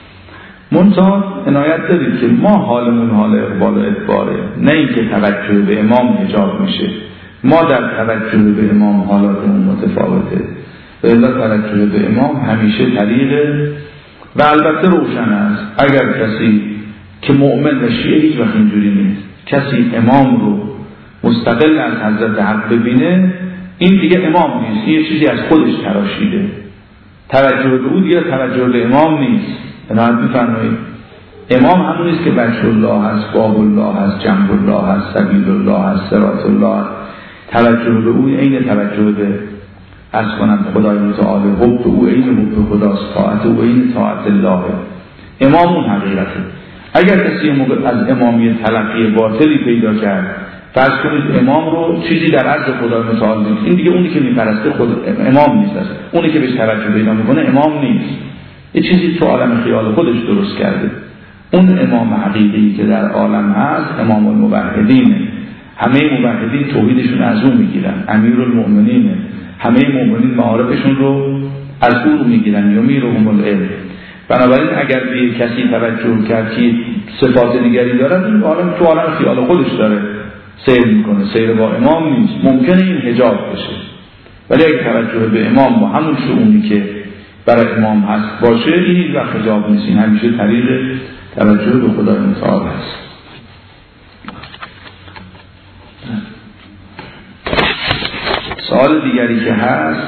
منتها عنایت دارید که ما حالمون حال اقبال و ادباره، نه اینکه توجه به امام حجاب میشه. ما در توجه به امام حالاتمون متفاوته و الا توجه به امام همیشه طریقه و البته روشن است. اگر کسی که مؤمن و شیعه هیچ وقت اینجوری نیست، کسی امام رو مستقل از حضرت حق ببینه، این دیگه امام نیست، یه چیزی از خودش تراشیده. توجه به او دیگه توجه به امام نیست. عنایت می‌فرمایید. امام همون است که وجه الله هست، باب الله هست، جنب الله هست، سبیل الله هست، صراط الله. توجه به او این توجه به از کنم خدای متعال، حب او این حب خداست، طاعت او این طاعت الله. امام اون حقیقته. اگر کسی از امامی تلقی باطلی پیدا کرد، فرض کنید امام رو چیزی در عرض خدای متعال نیست، این دیگه اونی که میپرسته خود امام نیست، اونی که بهش توجه پیدا میکنه امام نیست، یه چیزی تو عالم خیال خودش درست کرده. اون امام حقیقی که در عالم هست امام الموحدینه. همه موحدین توحیدشون از اون میگیرن، امیرالمؤمنینه. همه مومنین معارفشون رو از اون میگیرن، یمیرهم العلم. بنابراین اگر به کسی توجه کرد که صفات دیگری دارد، این عالم تو عالم خیال خودش داره سیر میکنه، سیر با امام نیست. ممکنه این حجاب بشه، ولی اگه توجه به امام با همون شؤونی که برای امام هست باشه، این هیچ وقت حجاب نیست. این همیشه طریق توجه به خدای متعال هست. سوال دیگری که هست،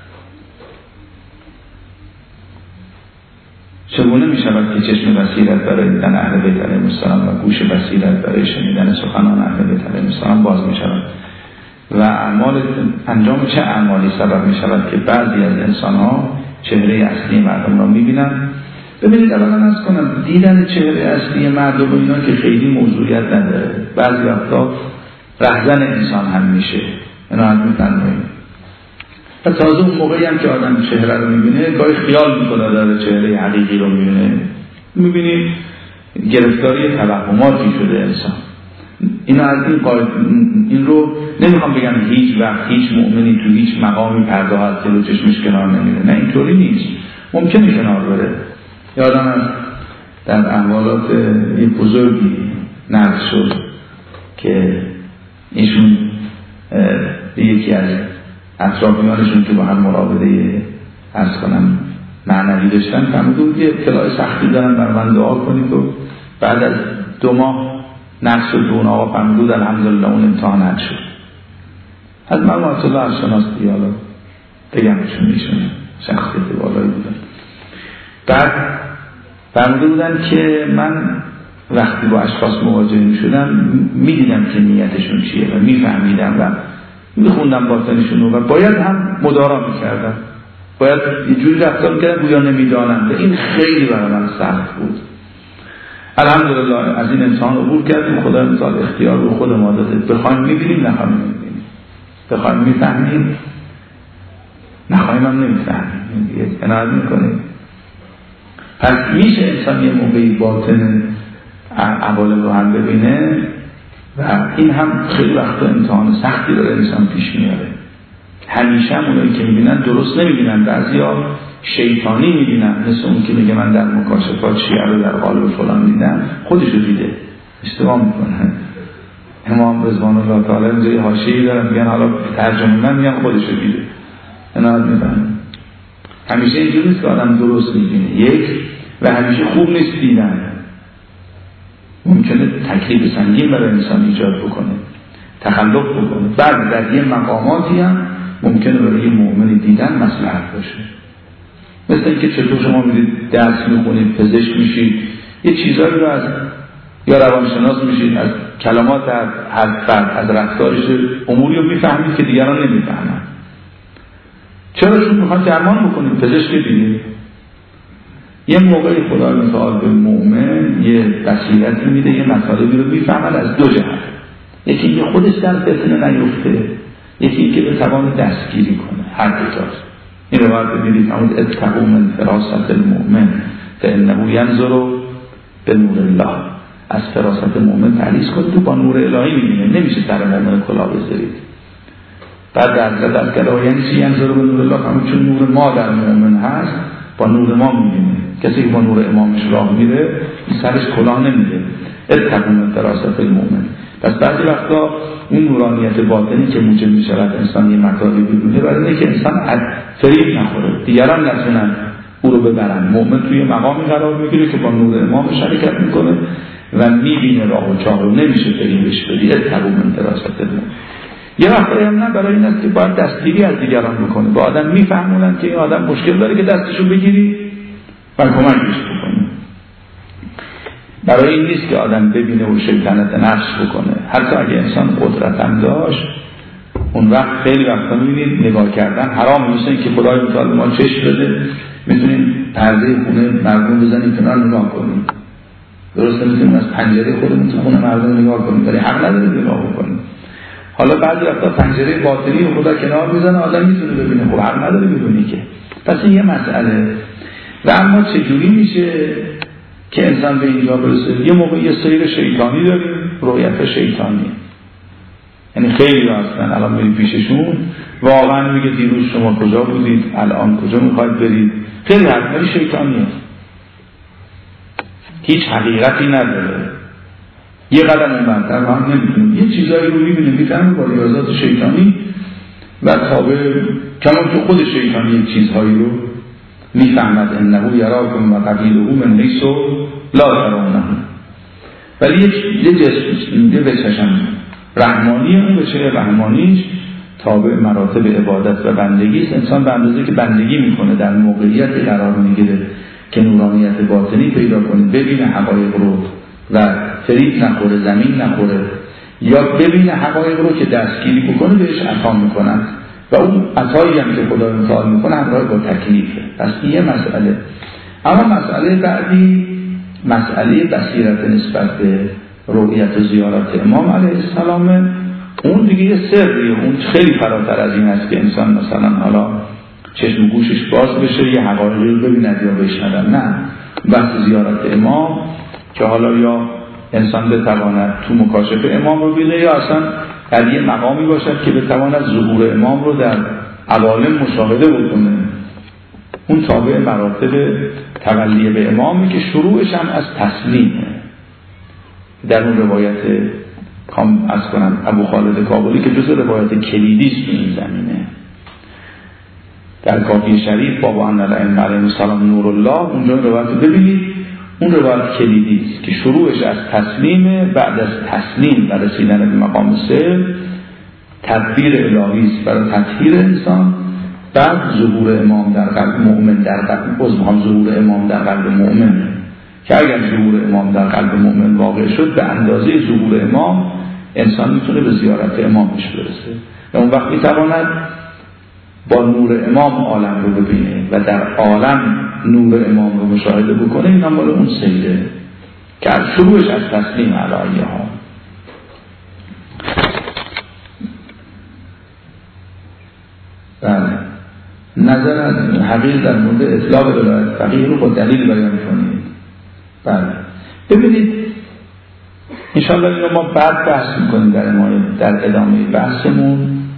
چگونه می شود که چشم بصیرت برای دیدن اهل بیت علیهم السلام و گوش بصیرت برای شنیدن سخنان اهل بیت علیهم السلام باز می شود و انجام چه اعمالی سبب می شود که بعضی از انسان ها چهره اصلی مردم را می بینند؟ ببینید اولا از کنم دیدن چهره اصلی مردم اینا که خیلی موضوعیت نداره، بعضی وقتا رهزن انسان هم میشه. عنایت می‌فرمایید. و تازه اون موقعی هم که آدم چهره رو می‌بینه گاهی خیال می‌کنه داره چهره حقیقی رو می‌بینه. می‌بینید گرفتاری توهماتی شده انسان. اینا از این رو نمی‌خوام بگم هیچ وقت هیچ مؤمنی تو هیچ مقامی پرده ها از دل و چشمش کنار نمیره. نه اینطوری نیست. ممکنه کنار بره. یادم در احوالات یه بزرگی نقل شد که ایشون به یکی از اطرافیانشون که با هم مراوده عرض کنم معنوی داشتن فرمود که اطلاع سختی دارن برای من دعا کنید و بعد از 2 ماه نقص شد و اون آقا فرمود الحمدلله اون امتحان حل شد. از مرمومت الله عرشناس دیالا بگم چون ایشون شخصیت بالایی بودن. بعد فرموده بودن که من وقتی با اشخاص مواجه می شدم می دیدم که نیتشون چیه و می فهمیدم و می خوندم باطنشون و باید هم مدارا می کردم، باید یه جوری رفتار می کردم گویا نمی دانم و این خیلی برای من سخت بود. الحمدلله از این امتحان عبور کردیم. خدا متعال اختیار رو خود ما داده، بخوایم می بینیم نخوایم می بینیم، بخوایم می فهمیم نخوایم هم نمی فهمیم. عنایت می کنیم. پس میشه انسان یه موقعی باطن عوالم رو هم ببینه و این هم خیلی وقتا امتحان سختی داره انسان پیش میاره. همیشه هم اونایی که میبینن درست نمیبینن، بعضیا شیطانی میبینن، مثل اون که میگه من در مکاشفات شیعه رو در قالب فلان دیدم، خودشو دیده، اشتباه میکنه. امام رضوان الله تعالی اینجای حاشیه‌ای دارن میگن حالا ترجمه من میگم خودشو دیده، اینا رو میفهمن. همیشه اینجوری نیست که آدم درست میبینه یک، و همیشه خوب نیست دیدن. ممکنه تکلیف سنگین برای انسان ایجاد بکنه، تخلف بکنه. بعد در یه مقاماتی هم ممکنه برای یه مؤمن دیدن مصلحت باشه. مثل اینکه چطور شما میرید درس میخونید، پزشک میشید، یه چیزایی رو از یا روانشناس میشید، از کلمات در هر فرد، از رفتارش اموری رو میفهمید که دیگران نمیفهمن. چرا؟ چون میخواد درمان بکنید، پزشک ببینید. یه موقعی خدا متعال به مؤمن یه بصیرتی میده، یه مطالبی رو میفهمد از دو جهت. یکی اینکه خودش در فتنه نیفته، یکی اینکه بتوان دستگیری کنه. هر دو تاست. این روایت ببینید همون اتقوا من فراست المؤمن فانه ینظر بنور الله. از فراست مؤمن پرهیز کنید، تو با نور الهی میبینه، نمیشه سر مؤمن کلاه بذارید. بعد از کلاه یعنی چی؟ ینظر بنور الله، همون چون نور ما در مؤمن هست با نور ما میبینه. کسی که با نور امامش راه میره این سرش کلاه نمیده. اتقوا من فراست المؤمن. پس بعضی وقتا اون نورانیت باطنی که موجب میشود انسان یه مطالبی ببینه، برای اینکه انسان فریب نخوره، دیگران نتونن او رو ببرن. مؤمن توی مقامی قرار میگیره که با نور امام شرکت میکنه و میبینه راه و چاه رو، نمیشه فریبش بدی. اتقوا من فراست المؤمن. یه وقتایی هم نه، برای این است که باید دستگیری از دیگران بکنه. با آدم میفهمونن که این آدم مشکل داره که دستشو بگیری و کمکش بکنی. برای این نیست که آدم ببینه و شیطنت نفس بکنه. حتی اگه انسان قدرت هم داشت، اون وقت خیلی وقتا میبینید نگاه کردن حرام. مثل که خدای متعال ما چشم بده، میتونیم پرده خونه مردم بزنیم کنار نگاه کنیم. درسته؟ میتونیم از پنجره خودمون تو خونه مردم نگاه کنیم، ولی حق نداره نگاه بکنیم. حالا بعضی وقتا پنجره باطنی رو خدا کنار میزنه، آدم میتونه ببینه، خب حق نداره ببینی که. پس این یه مسئله. و اما چجوری میشه که انسان به اینجا برسه؟ یه موقع یه سیر شیطانی داریم، رؤیت شیطانی. یعنی خیلی هستن الان میریم پیششون، واقعا میگه دیروز شما کجا بودید، الان کجا میخواید برید. خیلی حرفای شیطانیه، هیچ حقیقتی نداره. یه قدم اون برتر هم نمیتونیم، یه چیزایی رو میبینیم میفهمیم با ریاضات شیطانی و تابع کمان که خود شیطانی یک چیزهایی رو میفهمد. انه یراکم و قبیله من حیث لا ترونه. ولی یه جسم به چشم رحمانی، اون به چه رحمانیش تابع مراتب عبادت و بندگی است. انسان به اندازه که بندگی میکنه در موقعیتی قرار میگیره که نورانیت باطنی پیدا کنه، ببینه حقایق رو و فریب نخوره، زمین نخوره، یا ببینه حقایق رو که دستگیری بکنه بهش عطا میکنن و اون عطایی هم که خدا متعال میکنه همراه با تکلیفه. پس این یه مسئله. اما مسئله بعدی مسئله بصیرت نسبت به رؤیت و زیارت امام علیه السلام. اون دیگه یه سریه، اون خیلی فراتر از این است که انسان مثلا حالا چشم و گوشش باز بشه یه حقایقی رو ببیند یا بشنود. نه، بحث زیارت امام که حالا یا انسان بتواند تو مکاشفه امام رو بینه، یا اصلا در یه مقامی باشد که بتواند ظهور امام رو در عوالم مشاهده بکنه. اون تابع مراتب تولیه به امامی که شروعش هم از تسلیمه. در اون روایت از کنم ابو خالد کابلی که جزء روایت کلیدی است این زمینه، در کافی شریف بابا ان الائمه علیهم السلام نور الله، اونجا روایت ببینید. اون روایت کلیدی است که شروعش از تسلیم، بعد از تسلیم و رسیدن به مقام سر تدبیر الهی است برای تطهیر انسان، بعد ظهور امام در قلب مؤمن، در قلب ظهور امام در قلب مؤمن، که اگر ظهور امام در قلب مؤمن واقع شد به اندازه ظهور امام انسان میتونه به زیارت امامش برسه و اون وقت میتواند با نور امام عالم رو ببینه و در عالم نور امام رو مشاهده بکنه. این هم بالا اون سیده که از شروعش از تسلیم علایه ها. بله، نظر از حقیق در مورد اطلاق ولایت فقیه رو با دلیل بیان کنید. بله ببینید انشاءالله این رو ما بعد بحث میکنیم در ادامه بحثمون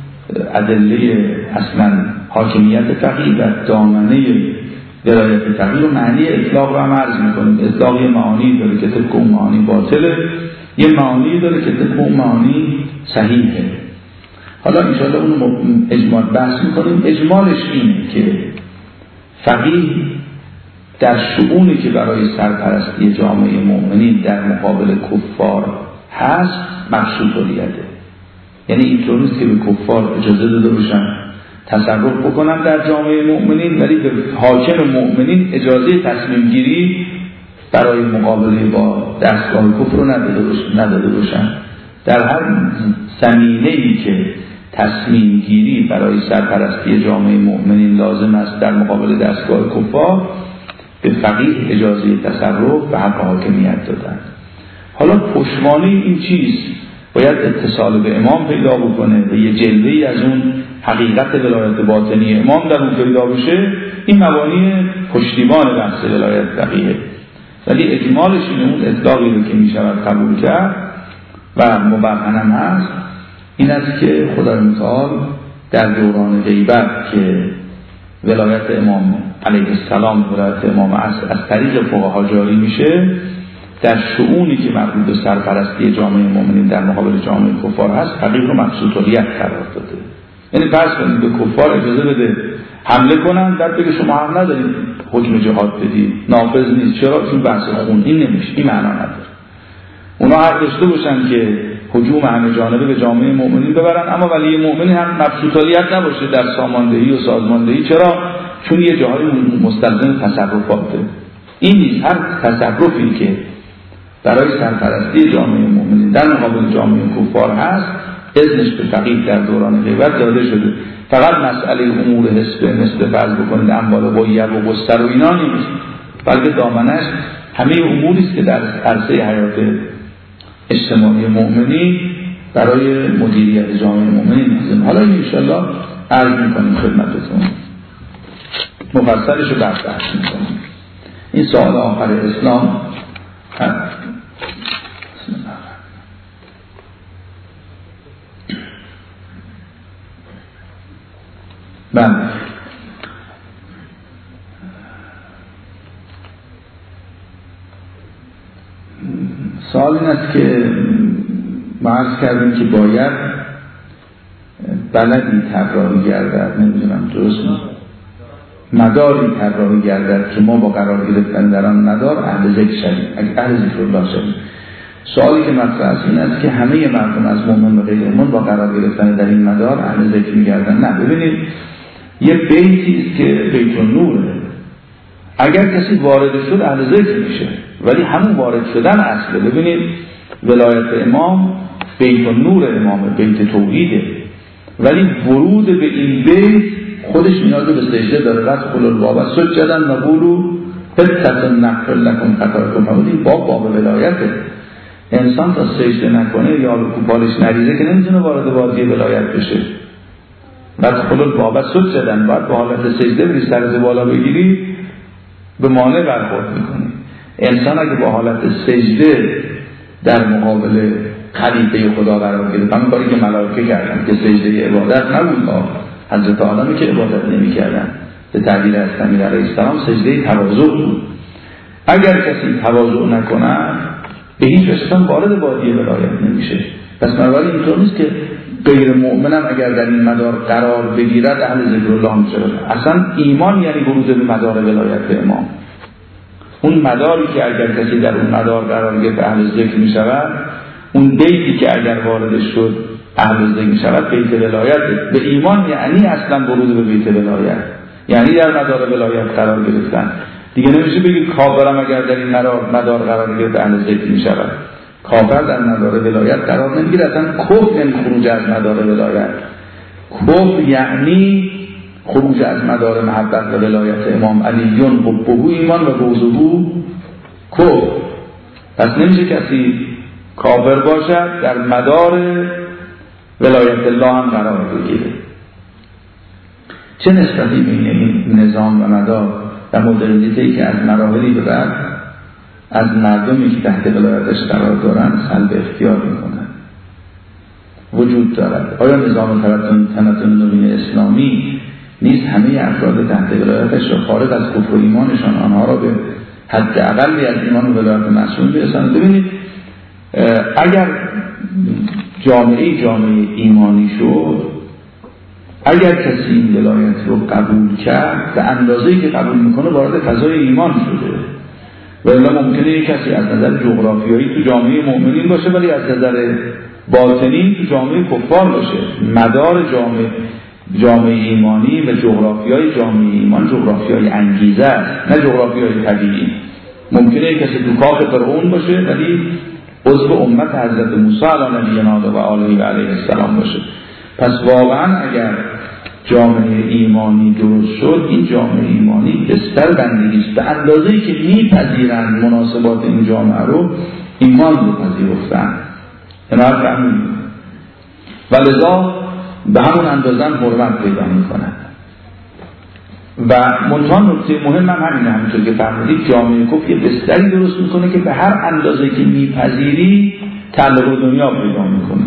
ادله اصلا حاکمیت فقیه و دامنه ولایت فقیه و معنی اطلاق رو هم عرض میکنیم. اطلاق یه معانی داره که طبق اون معانی باطله، یه معانی داره که طبق اون معانی صحیحه. حالا انشاءالله اون رو اجمال بحث میکنیم. اجمالش اینه که فقیه در شؤونی که برای سرپرستی جامعه مؤمنین در مقابل کفار هست مبسوطیته. یعنی اینطور نیست که به کفار اجازه داده باشن تصرف بکنن در جامعه مؤمنین ولی به حاکم مؤمنین اجازه تصمیم گیری برای مقابله با دستگاه کفر رو نداده باشن. در هر زمینه‌ای که تصمیم گیری برای سرپرستی جامعه مؤمنین لازم است در مقابل دستگاه کفار، به فقیه اجازه تصرف و حق حاکمیت دادن. حالا پشتوانه این چیز باید اتصال به امام پیدا بکنه و یه جلوه‌ای از اون حقیقت ولایت باطنی امام در اون پیدا بشه. این مبانی پشتیبان بحث ولایت فقیه. ولی اجمالش اینه اون اطلاقی رو که میشود قبول کرد و مبرهنم هست این است که خدای متعال در دوران غیبت که ولایت امام علیه السلام ولایت امام از طریق فقها جاری میشه، در شؤونی که مربوط به سرپرستی جامعه مؤمنین در مقابل جامعه کفار هست فقیه رو مبسوطیت قرار داده. یعنی فرض کنید به کفار اجازه بده حمله کنن، بعد بگه شما حق ندارید حکم جهاد بدید، نافذ نیست. چرا؟ چون بحث خون این نمیشه، این معنا نداره. اونا حق داشته باشن که هجوم همه جانبه به جامعه مؤمنین ببرن، اما ولی مؤمنی هم مبسوطیت نباشه در ساماندهی و سازماندهی. چرا؟ چون یه جاهای مستلزم تصرفاته. این نیست. هر تصرفی که برای سرپرستی جامعه مؤمنین در مقابل جامعه کفار هست اذنش به فقیه در دوران غیبت داده شده. فقط مسئله امور حسبه مثل فرض بکنید اموال غیب و گستر و اینا نیست، بلکه دامنش همه اموری است که در عرصه حیات اجتماعی مؤمنین برای مدیریت جامعه مؤمنین لازم. حالا انشاءالله عرض میکنیم خدمتتون، مفصلش رو بعد بحث میکنیم. این سوال آخر اسلام بله سوال این است که ما عرض کردیم که باید بلدی طراحی گردد، نمیدونم درست مداری طراحی گردد که ما با قرار گرفتن در آن مدار اهل ذکر شدیم، اهل ذکر الله شدیم. سوالی که مطرح است این است که همه مردم از مؤمن و غیر مؤمن با قرار گرفتن در این مدار اهل ذکر می‌گردن. نه، ببینید یه بیتی است که بیت النوره، اگر کسی وارد شد اهل ذکر میشه، ولی همون وارد شدن اصله. ببینید ولایت امام بیت النور امامه، بیت توحیده، ولی ورود به این بیت خودش نیاز به سجده داره. رد الباب سجدن نقولو فتتن نغفر لکم خطاکم. این باب ولایته. انسان تا سجده نکنه یا به کوپالش نریزه که نمیتونه وارد وادی ولایت بشه. رد الباب سجدن، باید به حالت سجده بری سر بالا بگیری، به مانع برخورد میکنی. انسان اگه با حالت سجده در مقابل خلیفه خدا قرار گرفت، همین کاری که ملائکه کردن که سجده عبادت نبود، حضرت آدمی که عبادت نمی‌کردن به تعبیر از امیر علیه السلام سجده تواضع بود. اگر کسی تواضع نکنه به هیچ وجه وارد وادی ولایت نمیشه. پس بنابراین اینطور نیست که غیر مؤمنم اگر در این مدار قرار بگیرد اهل ذکر الله میشه. اصلا ایمان یعنی ورود به مدار ولایت امام. اون مداری که اگر کسی در اون مدار قرار گرفت اهل ذکر میشود، اون بیتی که اگر وارد شد اهل ذکر میشود بیت ولایت. به ایمان یعنی اصلا ورود به بیت ولایت، یعنی در مدار ولایت قرار گرفتن. دیگه نمیشه بگید کافرم اگر در این مدار قرار گرفت اهل ذکر میشود. کافر در مدار ولایت قرار نمیگیره. اصلا کفر یعنی خروج از مدار ولایت. کفر یعنی خروج از مدار محبت و ولایت امام علیون حبه ایمان و بغضه کفر. پس نمیشه کسی کافر باشد در مدار ولایت الله هم قرار بگیره. چه نسبتی بین این نظام و مدار و مدرنیته که از مراحلی به بعد از مردمی که تحت ولایتش قرار دارن سلب اختیار میکنن وجود دارد؟ آیا نظام تمدن نوین اسلامی نیز همه افراد تحت ولایتش را خارج از کفر و ایمانشان آنها را به حد اقلی از ایمان و ولایت مسئول برساند؟ ببینید اگر جامعه ایمانی شد، اگر کسی این ولایت رو قبول کرد به اندازه‌ای که قبول میکنه وارد فضای ایمان شده. و الا ممکنه یک کسی از نظر جغرافیایی تو جامعه مؤمنین باشه ولی از نظر باطنی تو جامعه کفار باشه. مدار جامعه ایمانی و جغرافیای جامعه ایمان جغرافیای انگیزه است، نه جغرافیای طبیعی. ممکنه یک کسی تو کاخ فرعون باشه ولی عضو امت حضرت موسی علیه نبینا و آله و علیه السلام باشه. پس واقعا اگر جامعه ایمانی درست شد، این جامعه ایمانی بستر بندگی است به اندازه‌ای که میپذیرند مناسبات این جامعه رو ایمان رو پذیرفتن. عنایت فرمودید و لذا به همون اندازه حرمت پیدا میکنند. و منتها نکته مهم هم همینه، همونطور که فرمودید جامعه کفر یه بستری درست میکنه که به هر اندازه که میپذیری تعلق به دنیا پیدا میکنه.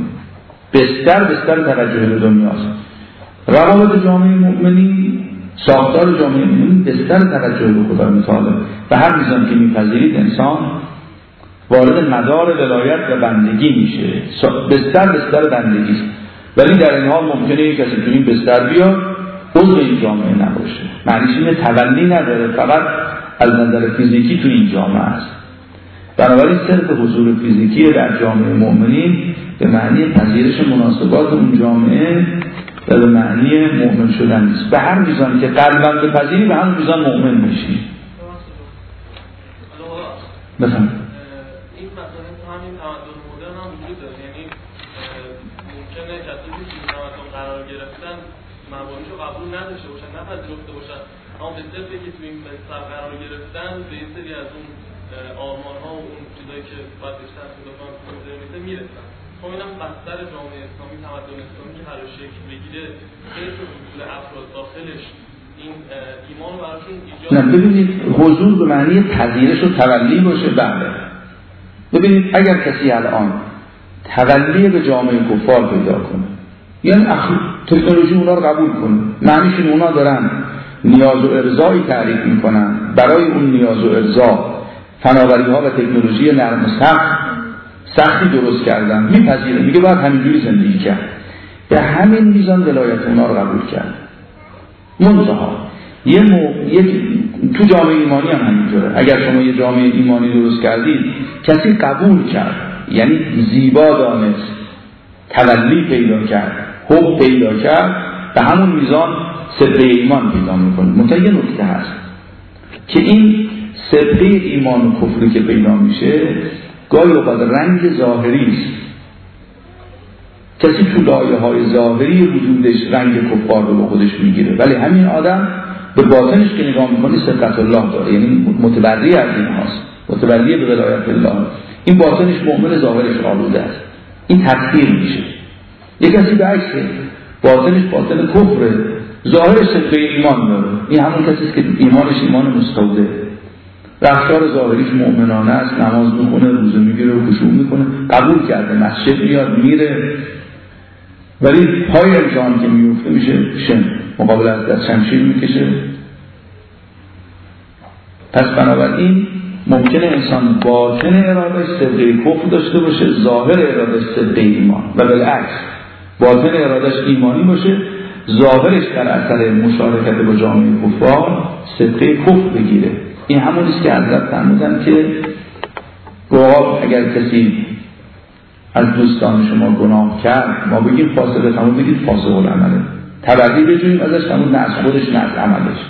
بستر توجه به دنیاست. روابط جامعه مؤمنین، ساختار جامعه مؤمنین بستر توجه به خدا متعال و هر میزان که میپذیرید انسان وارد مدار ولایت و بندگی میشه. بستر بندگی است. ولی در این حال ممکنه یک کسی تو این بستر بیاد عضو این جامعه نباشه. معنیش اینه تولی نداره، فقط از نظر فیزیکی تو این جامعه است. بنابراین صرف حضور فیزیکی در جامعه مؤمنین به معنی پذیرش مناسبات اون جامعه و به معنی مؤمن شدن نیست. به هر میزان که قلباً بپذیری به همون میزان مؤمن میشی. مثلا این مثلا همین تمدن مدرن هم وجود داره، یعنی ممکنه کسایی که توی تمدن قرار گرفتن مبانیشو قبول نداشته باشن، نپذیرفته باشن، اما به صرفی که توی این بستر قرار گرفتن به این سری از اون آرمان‌ها و اون چیزایی که باید بیشتر پیدا کنن تو مدرنیته میرسن. خب اینم بستر جامعه اسلامی، تمدن اسلامی که هر شکل بگیره خیلی حضور افراد داخلش این ایمان رو براشون ایجاد. نه ببینید حضور به معنی پذیرش و تولی باشه. بله ببینید اگر کسی الان تولی به جامعه کفار پیدا کنه، یعنی تکنولوژی اونا رو قبول کنه، معنیش این اونا دارن نیاز و ارضایی تعریف میکنن، برای اون نیاز و ارضا فناوری ها و تکنولوژی نرم و سختی درست کردن، میپذیره، میگه باید همینجوری زندگی کرد. به همین میزان ولایت اونا رو قبول کرد. منتها تو جامعه ایمانی هم همینجوره. اگر شما یه جامعه ایمانی درست کردید کسی قبول کرد، یعنی زیبا دانست، تولی پیدا کرد، حب پیدا کرد، به همون میزان سبقه ایمان پیدا میکنه. منتها یه نکته هست که این سبقه ایمان و کفری که پیدا میشه گاهی اوقات رنگ ظاهری است. کسی تو لایه‌های ظاهری وجودش رنگ کفار رو به خودش میگیره، ولی همین آدم به باطنش که نگاه میکنی سبقت الله داره، یعنی متبری از این هاست، متبری به ولایت الله. این باطنش مؤمن، ظاهرش آلوده است. این تفسیر میشه. یک کسی به عکس باطنش باطن کفره، ظاهرش سبقه ایمان داره. این همون کسی است که ایمانش ایمان مستوده، رفتار ظاهریش مؤمنانه است، نماز میخونه، روزه میگیره و خشوع میکنه، قبول کرده، مسجد میاد میره، ولی پای امتحان که میفته میشه شن، مقابل از دست شمشیر میکشه. پس بنابراین ممکنه انسان باطن ارادش سبقه کفر داشته باشه، ظاهر ارادش سبقه ایمان، و بالعکس باطن ارادش ایمانی باشه، ظاهرش در اثر مشارکت با جامعه کفار سبقه کفر بگیره. این همونیست که حضرت فرمودن که گواه اگر کسی از دوستان شما گناه کرد ما بگیم فاسقه، همون بگید فاسق العمله، تبعی بجویم ازش، همون نه از خودش نه از عملش.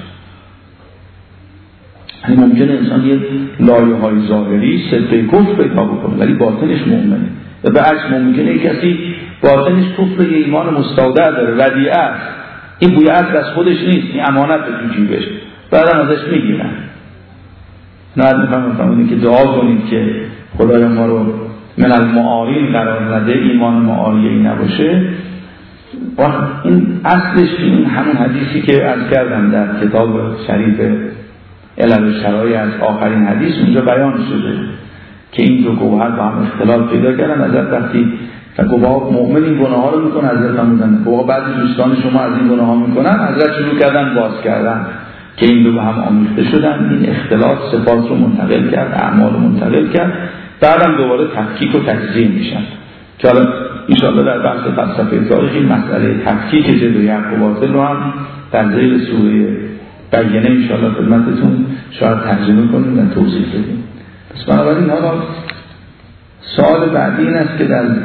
یعنی ممکنه انسان یه لایه های ظاهری سبقه کفر پیدا بکنه ولی باطنش مؤمنه، و به عکس ممکنه کسی باطنش کفر یه ایمان مستودع داره، ودیعه است، این بوی اصل از خودش نیست، این امانت به تو جیبش، بعدم ازش میگیرن. نه میفهمید که دعا کنید که خدای ما رو من المعارین قرار نده، ایمان معاریه‌ای نباشه. این اصلش این همون حدیثی که عرض کردم در کتاب شریف علل الشرایع از آخرین حدیث اونجا بیان شده که این دو گوهر با هم اختلاف پیدا کردن. حضرت وقتی گواه مؤمن این گناه ها رو میکنه، حضرت فرمودن گواه بعضی دوستان شما از این گناه ها میکنن، حضرت شروع کردن باز کردن که این دو با هم آمیخته شدن. این اختلاف صفات رو منتقل کرد، اعمال رو منتقل کرد، بعدم دوباره تفکیک و تجزیه میشن که حالا انشاءالله در بحث فلسفه تاریخ این مسئله تفکیک جدوی حق و باطل رو هم در زیر سوره بیانه انشاءالله خدمتتون شاید ترجمه کنیم و توضیح بدیم. پس بنابراین حالا سوال بعدی این است که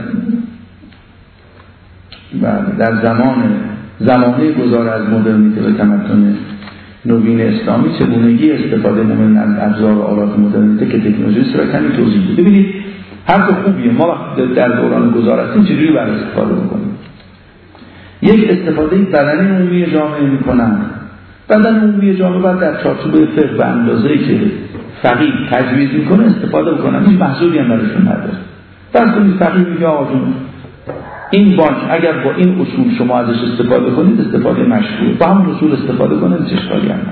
در زمانه گذار از مدرنیته به تمدن نوین اسلامی چگونگی استفاده مومن از ابزار و آلات مدرنیته که تکنولوژی است را کمی توضیح بدید. ببینید حرف خوبیه، ما وقتی در دوران گذار هستیم چجوری برای استفاده بکنیم. یک استفاده بدن عمومی جامعه میکنن، بدن عمومی جامعه باید در چارچوب فقه به اندازه‌ای که فقیه تجویز میکنه استفاده بکنن، هیچ محصولی هم براشون نداره. بس کنید فقیه میگه آقا جون این بانک اگر با این اصول شما ازش استفاده کنید استفاده مشروع، با همون اصول استفاده کنید چه اشکالی هم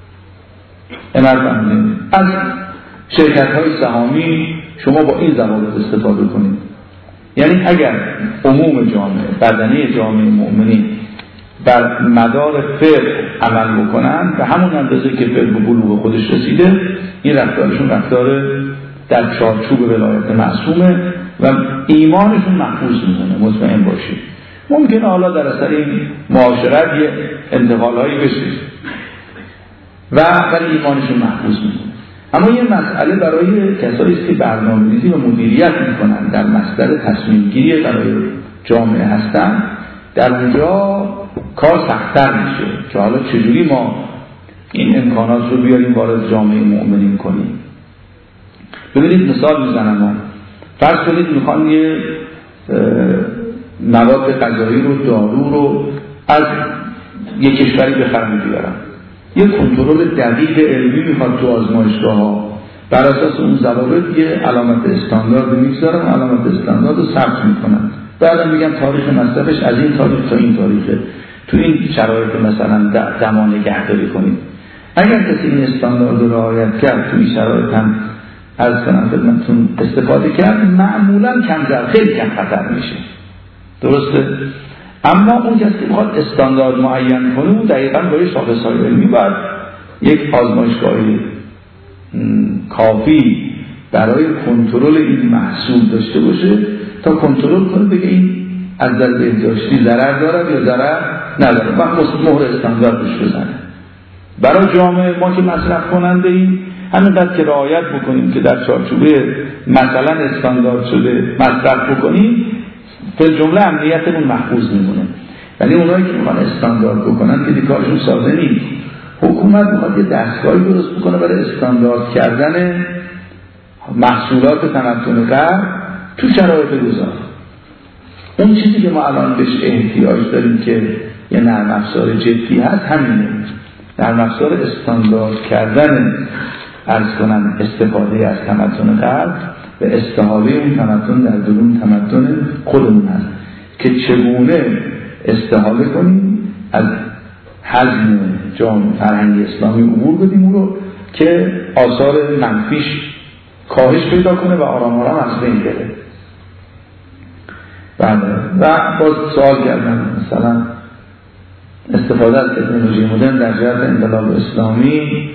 نداره. از شرکت‌های سهامی شما با این ضوابط استفاده کنید. یعنی اگر عموم جامعه، بدنه جامعه مؤمنین بر مدار فقه عمل بکنن به همون اندازه که فقه به بلوغ خودش رسیده، این رفتارشون رفتار در چارچوب ولایت معصومه و ایمانشون محفوظ میمونه. مطمئن باشید ممکنه حالا در اثر این معاشرت یه انتقالهایی بشه ولی ایمانشون محفوظ میمونه. اما یه مسئله برای کسایی است که برنامه‌ریزی و مدیریت میکنن در مصدر تصمیم گیری برای جامعه هستن، در اونجا کار سخت‌تر میشه که حالا چجوری ما این امکانات رو بیاریم وارد جامعه مؤمنین کنیم. ببینید مثال میزنم من، فرض کنید میخوان یه مواد غذایی رو، دارو رو از یک کشوری بخرن بیارن، یه کنترل دقیق علمی میخواد تو آزمایشگاه ها، بر اساس اون ضوابط یه علامت استاندارد میگذارن، علامت استاندارد رو ثبت میکنن، بعدا میگن تاریخ مصرفش از این تاریخ تا این تاریخه، تو این شرایط مثلا دما نگهداری کنید. اگر کسی این استاندارد رو رعایت کرد، تو این شرایط هم از خدمتتون استفاده کرد، معمولا کم خیلی کم خطر میشه. درسته؟ اما اون کسی که میخواد استاندارد معین کنه اون دقیقاً با شاخص‌های علمی باید یک آزمایشگاه کافی برای کنترل این محصول داشته باشه تا کنترل کنه بگه این از نظر بهداشتی ضرر داره یا ضرر نداره، وقت مهر استانداردش بزنه. برای جامعه ما که مصرف کننده ایم همینقدر که رعایت بکنیم که در چارچوب مثلا استاندارد شده مصرف بکنیم، به جمله امنیتمون محفوظ میمونه. ولی اونایی که میخوان استاندارد بکنن که دیگرشون ساده نیست. حکومت میخواد یه دستگاهی درست بکنه برای استاندارد کردن محصولات تمدن غرب تو شرایط گذار. اون چیزی که ما الان بهش احتیاج داریم که یه نرم افزار جدی هست همینه، نرم افزار استاندارد کردن استفاده از تمدن غرب به استحاله اون تمدن در درون تمدن خودمون هست که چگونه استحاله کنیم از حجم جامعه فرهنگ اسلامی عبور بدیم اون رو که آثار منفیش کاهش پیدا کنه و آرام آرام از بین بره. و باز سوال کردن مثلا استفاده از تکنولوژی مدرن در جهت انقلاب اسلامی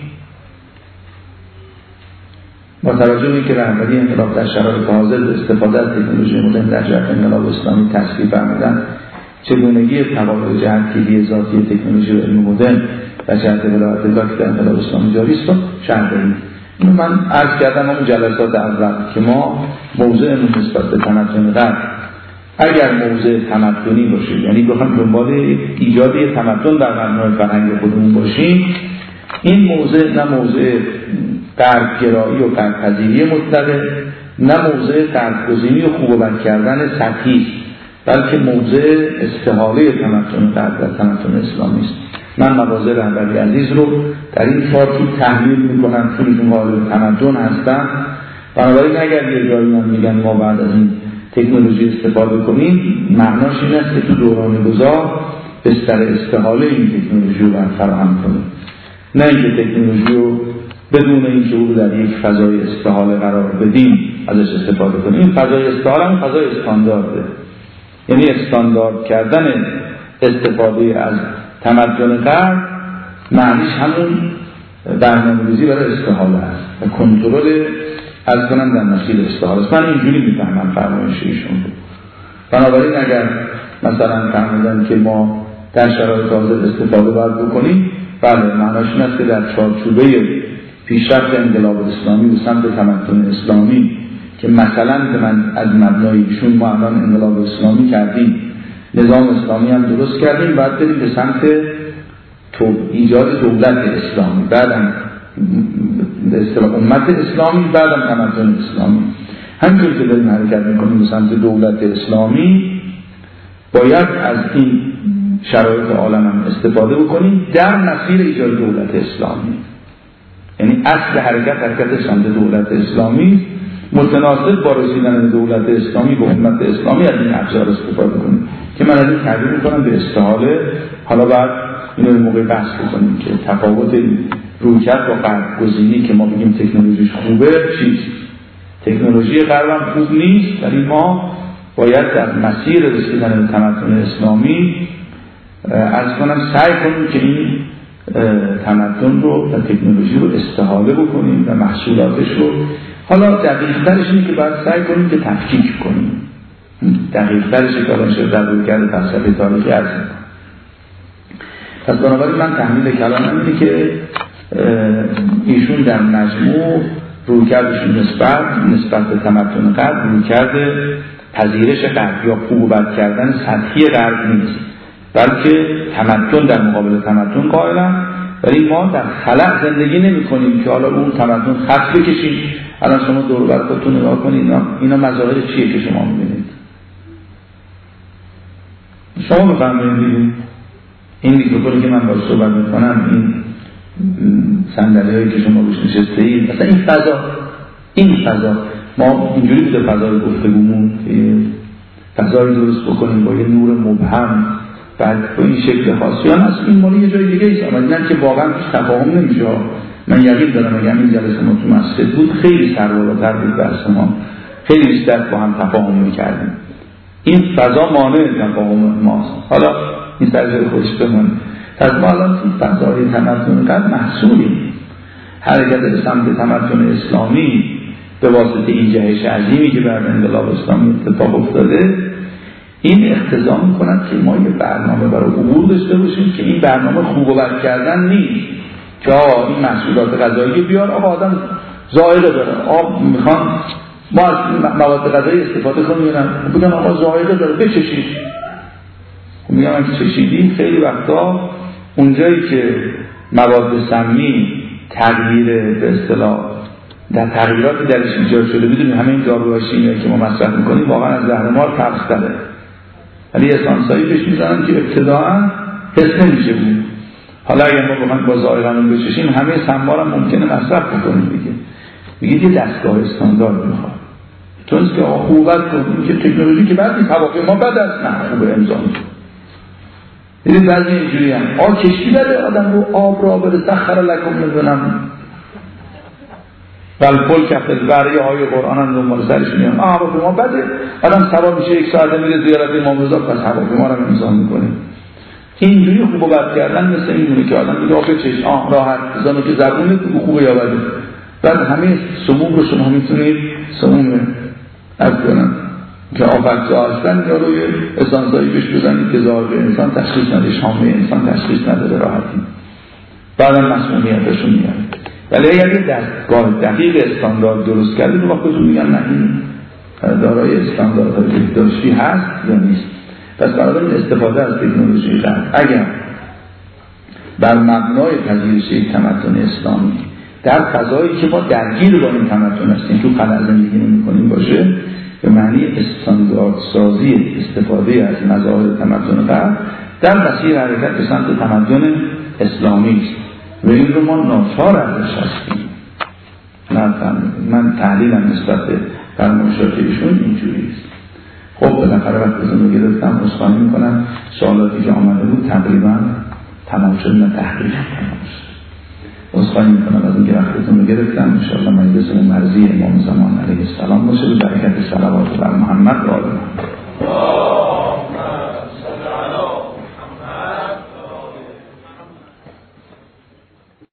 با توجه به اینکه رهبری انقلاب در شرایط حاضر استفاده از تکنولوژی مدرن در جهت انقلاب اسلامی تصویب فرمودند، چگونگی تقابل جهتگیری ذاتی تکنولوژی و علم مدرن و جهت ولایت الله که در انقلاب اسلامی جاری است رو شرح دهید. اینو من عرض کردم اون جلسات اول که ما موضوعمون نسبت به تمدن غرب اگر موضوع تمدنی باشه، یعنی بخوام دنبال ایجاد یک تمدن در مبنای فرهنگ خودمون باشیم، این موضوع نه موضوع غربگرایی و غربپذیری مطلقه، نه موضوع غربگزینی و خوب و بد کردن سطحی، بلکه موضوع استحاله تمدن غرب در تمدن اسلامی است. من مواضع رهبری عزیز رو در این چارچوب تحلیل میکنم، چون قالب تمدن هستن. بنابراین اگر یه جایی من میگن ما بعد از این تکنولوژی استفاده کنیم معناش این است که تو دوران گذار بستر استحاله این تکنولوژی رو فراهم کنیم، نه اینکه تکنولوژی رو بدون اینکه او در یک فضای استحاله قرار بدیم ازش استفاده کنیم. این فضای استحاله هم فضای استاندارده، یعنی استاندارد کردن استفاده از تمدن غرب معنیش همون برنامه‌ریزی برای استحاله است و کنترل از کنن در مسیر استحاله است. من اینجوری میفهمم فرمایش ایشون رو. بنابراین اگر مثلا فهمیدن که ما در شرایط حاضر استفاده باید بکنیم، بله معناش این است که در چارچوبه پیشرفت انقلاب اسلامی به سمت تمدن اسلامی که مثلا که من از مبنای ایشون ما الان انقلاب اسلامی کردیم، نظام اسلامی هم درست کردیم، بعد بریم به سمت ایجاد دولت اسلامی، بعدم به اصطلاح امت اسلامی، بعدم تمدن اسلامی. همینطور که داریم حرکت میکنیم به سمت دولت اسلامی، باید از این شرایط عالم هم استفاده بکنیم در مسیر ایجاد دولت اسلامی. یعنی اصل حرکت سمت دولت اسلامی متناسب با رسیدن دولت اسلامی به امت اسلامی از این ابزار استفاده کنیم که من از این تعبیر میکنم به استحاله. حالا بعد اینو به موقع بحث بکنیم که تفاوت رویکرد با غرب گزینی که ما بگیم تکنولوژیش خوبه چیست. تکنولوژی غرب هم خوب نیست، ولی ما باید در مسیر رسیدن به تمدن اسلامی از کنم سعی کنیم که این تمدن رو و تکنولوژی رو استحاله بکنیم و محصولاتش رو، حالا دقیق‌ترش اینه که باید سعی کنیم که تفکیک کنیم. دقیق‌ترش که الان شده در رویکرد فلسفه تاریخی عرض می‌کنم. پس بنابراین من تحلیل کلامم اینه که ایشون در مجموع رویکردشون نسبت به تمدن غرب رویکرد پذیرش غرب یا خوب و بد کردن سطحی غرب نیست، بلکه تمدن در مقابل تمدن قائلن، ولی ما در خلأ زندگی نمی کنیم که حالا اون تمدن خط بکشیم. الان شما دور بر خودتون نگاه کنید، اینا مظاهر چیه که شما می‌بینید؟ شما بفهمید این میکروفونی که من باهاش صحبت میکنم، این صندلی‌هایی که شما روش نشسته‌اید، مثلا این فضا ما اینجوری بوده فضای گفتگومون که فضایی درست بکنیم با یه نور مبهم بعد با این شکل خاصی هم از این مالی یه جای دیگه ایست. اما دیدن که واقعا هیچ تفاهم نمیشه. من یقین دارم اگه همین جلسه ما تو مسجد بود خیلی سربالاتر بود بحث ما، خیلی بیشتر با هم تفاهم میکردیم. این فضا مانع تفاهم ماست. حالا این سرجای خودش بمونه. پس ما الان این فضای تمدن قد محصولیم. حرکت به سمت تمدن اسلامی به واسطه این جهش عظیمی که بر انقلاب اسلامی اتفاق افتاده، این اقتضا می‌کند که ما یه برنامه برای عبور داشته باشیم که این برنامه خوب و بد کردن نیست که این محصولات غذایی بیار آدم ذائقه داره، میخوان ما از مواد غذایی استفاده کنیم، بگم آقا ذائقه داره بچشید. میگم اگه چشیدیم خیلی وقتا اونجایی که مواد سمی تغییر به اصطلاح در تغییراتی درش ایجاد شده، بدونیم همه این داروهای شیمیایی که ما مصرف میکنیم واقعا از زهر مار تلخ‌تره، ولی اسانسایی بهش میزنن که ابتداعا حس نمیشه بود. حالا اگر ما بخوایم با ذائقه‌مون بچشیم همه سم‌ها رو ممکنه مصرف بکنیم دیگه. میگید یه دستگاه استاندارد میخواد، چون که خوبت کنیم که تکنولوژی که بعد توافق ما بعد از خوب امضا میشه. دیدید بعضی اینجوری هم کشتی بده آدم رو آب را بده سخر لکم میدونم والفل کفت برای های قرآن هم دنبال سرش میان هواپیما بده آدم سوار میشه 1 ساعته میره زیارت امام رضا، پس هواپیما رو امضا میکنه. اینجوری خوب و بد کردن مثل اینونه که آدم میگه بچش راحت بزنه که زبونت خوبه یا بده، بعد همه سموم رو شما میتونید سموم از کنن که آفکتا هستن یا روی اسانسایی بهش بزنید که ظاهر انسان تشخیص نده، شامه انسان تشخیص نداره راحتی، بعدم مسئولیتشون میاد. ولی اگر یه دستگاه دقیق استاندارد درست کردید رو وقتتون میگن نه این دارای استانداردهای بهداشتی هست یا نیست. پس برای استفاده از تکنولوژی غرب اگر بر مبنای پذیرش یک تمدن اسلامی در فضایی که ما درگیر با این تمدن هستیم تو خلأ زندگی نمی‌کنیم باشه، به معنی استاندارد سازی استفاده از مظاهر تمدن غرب در مسیر حرکت به سمت تمدن اسلامی است و این رو ما ناچار ازش هستیم. من تحلیلم نسبت به فرمایشات ایشون اینجوری است. خب بالاخره وقتتون رو گرفتم، عذرخواهی میکنم. سوالاتی که آمده بود تقریبا تمام شد، نه تحقیق عذرخواهی میکنم از اینکه وقتتون رو گرفتم. انشاءالله مجلسمون مرضی امام زمان علیه السلام باشه به برکت صلوات بر محمد و آل محمد.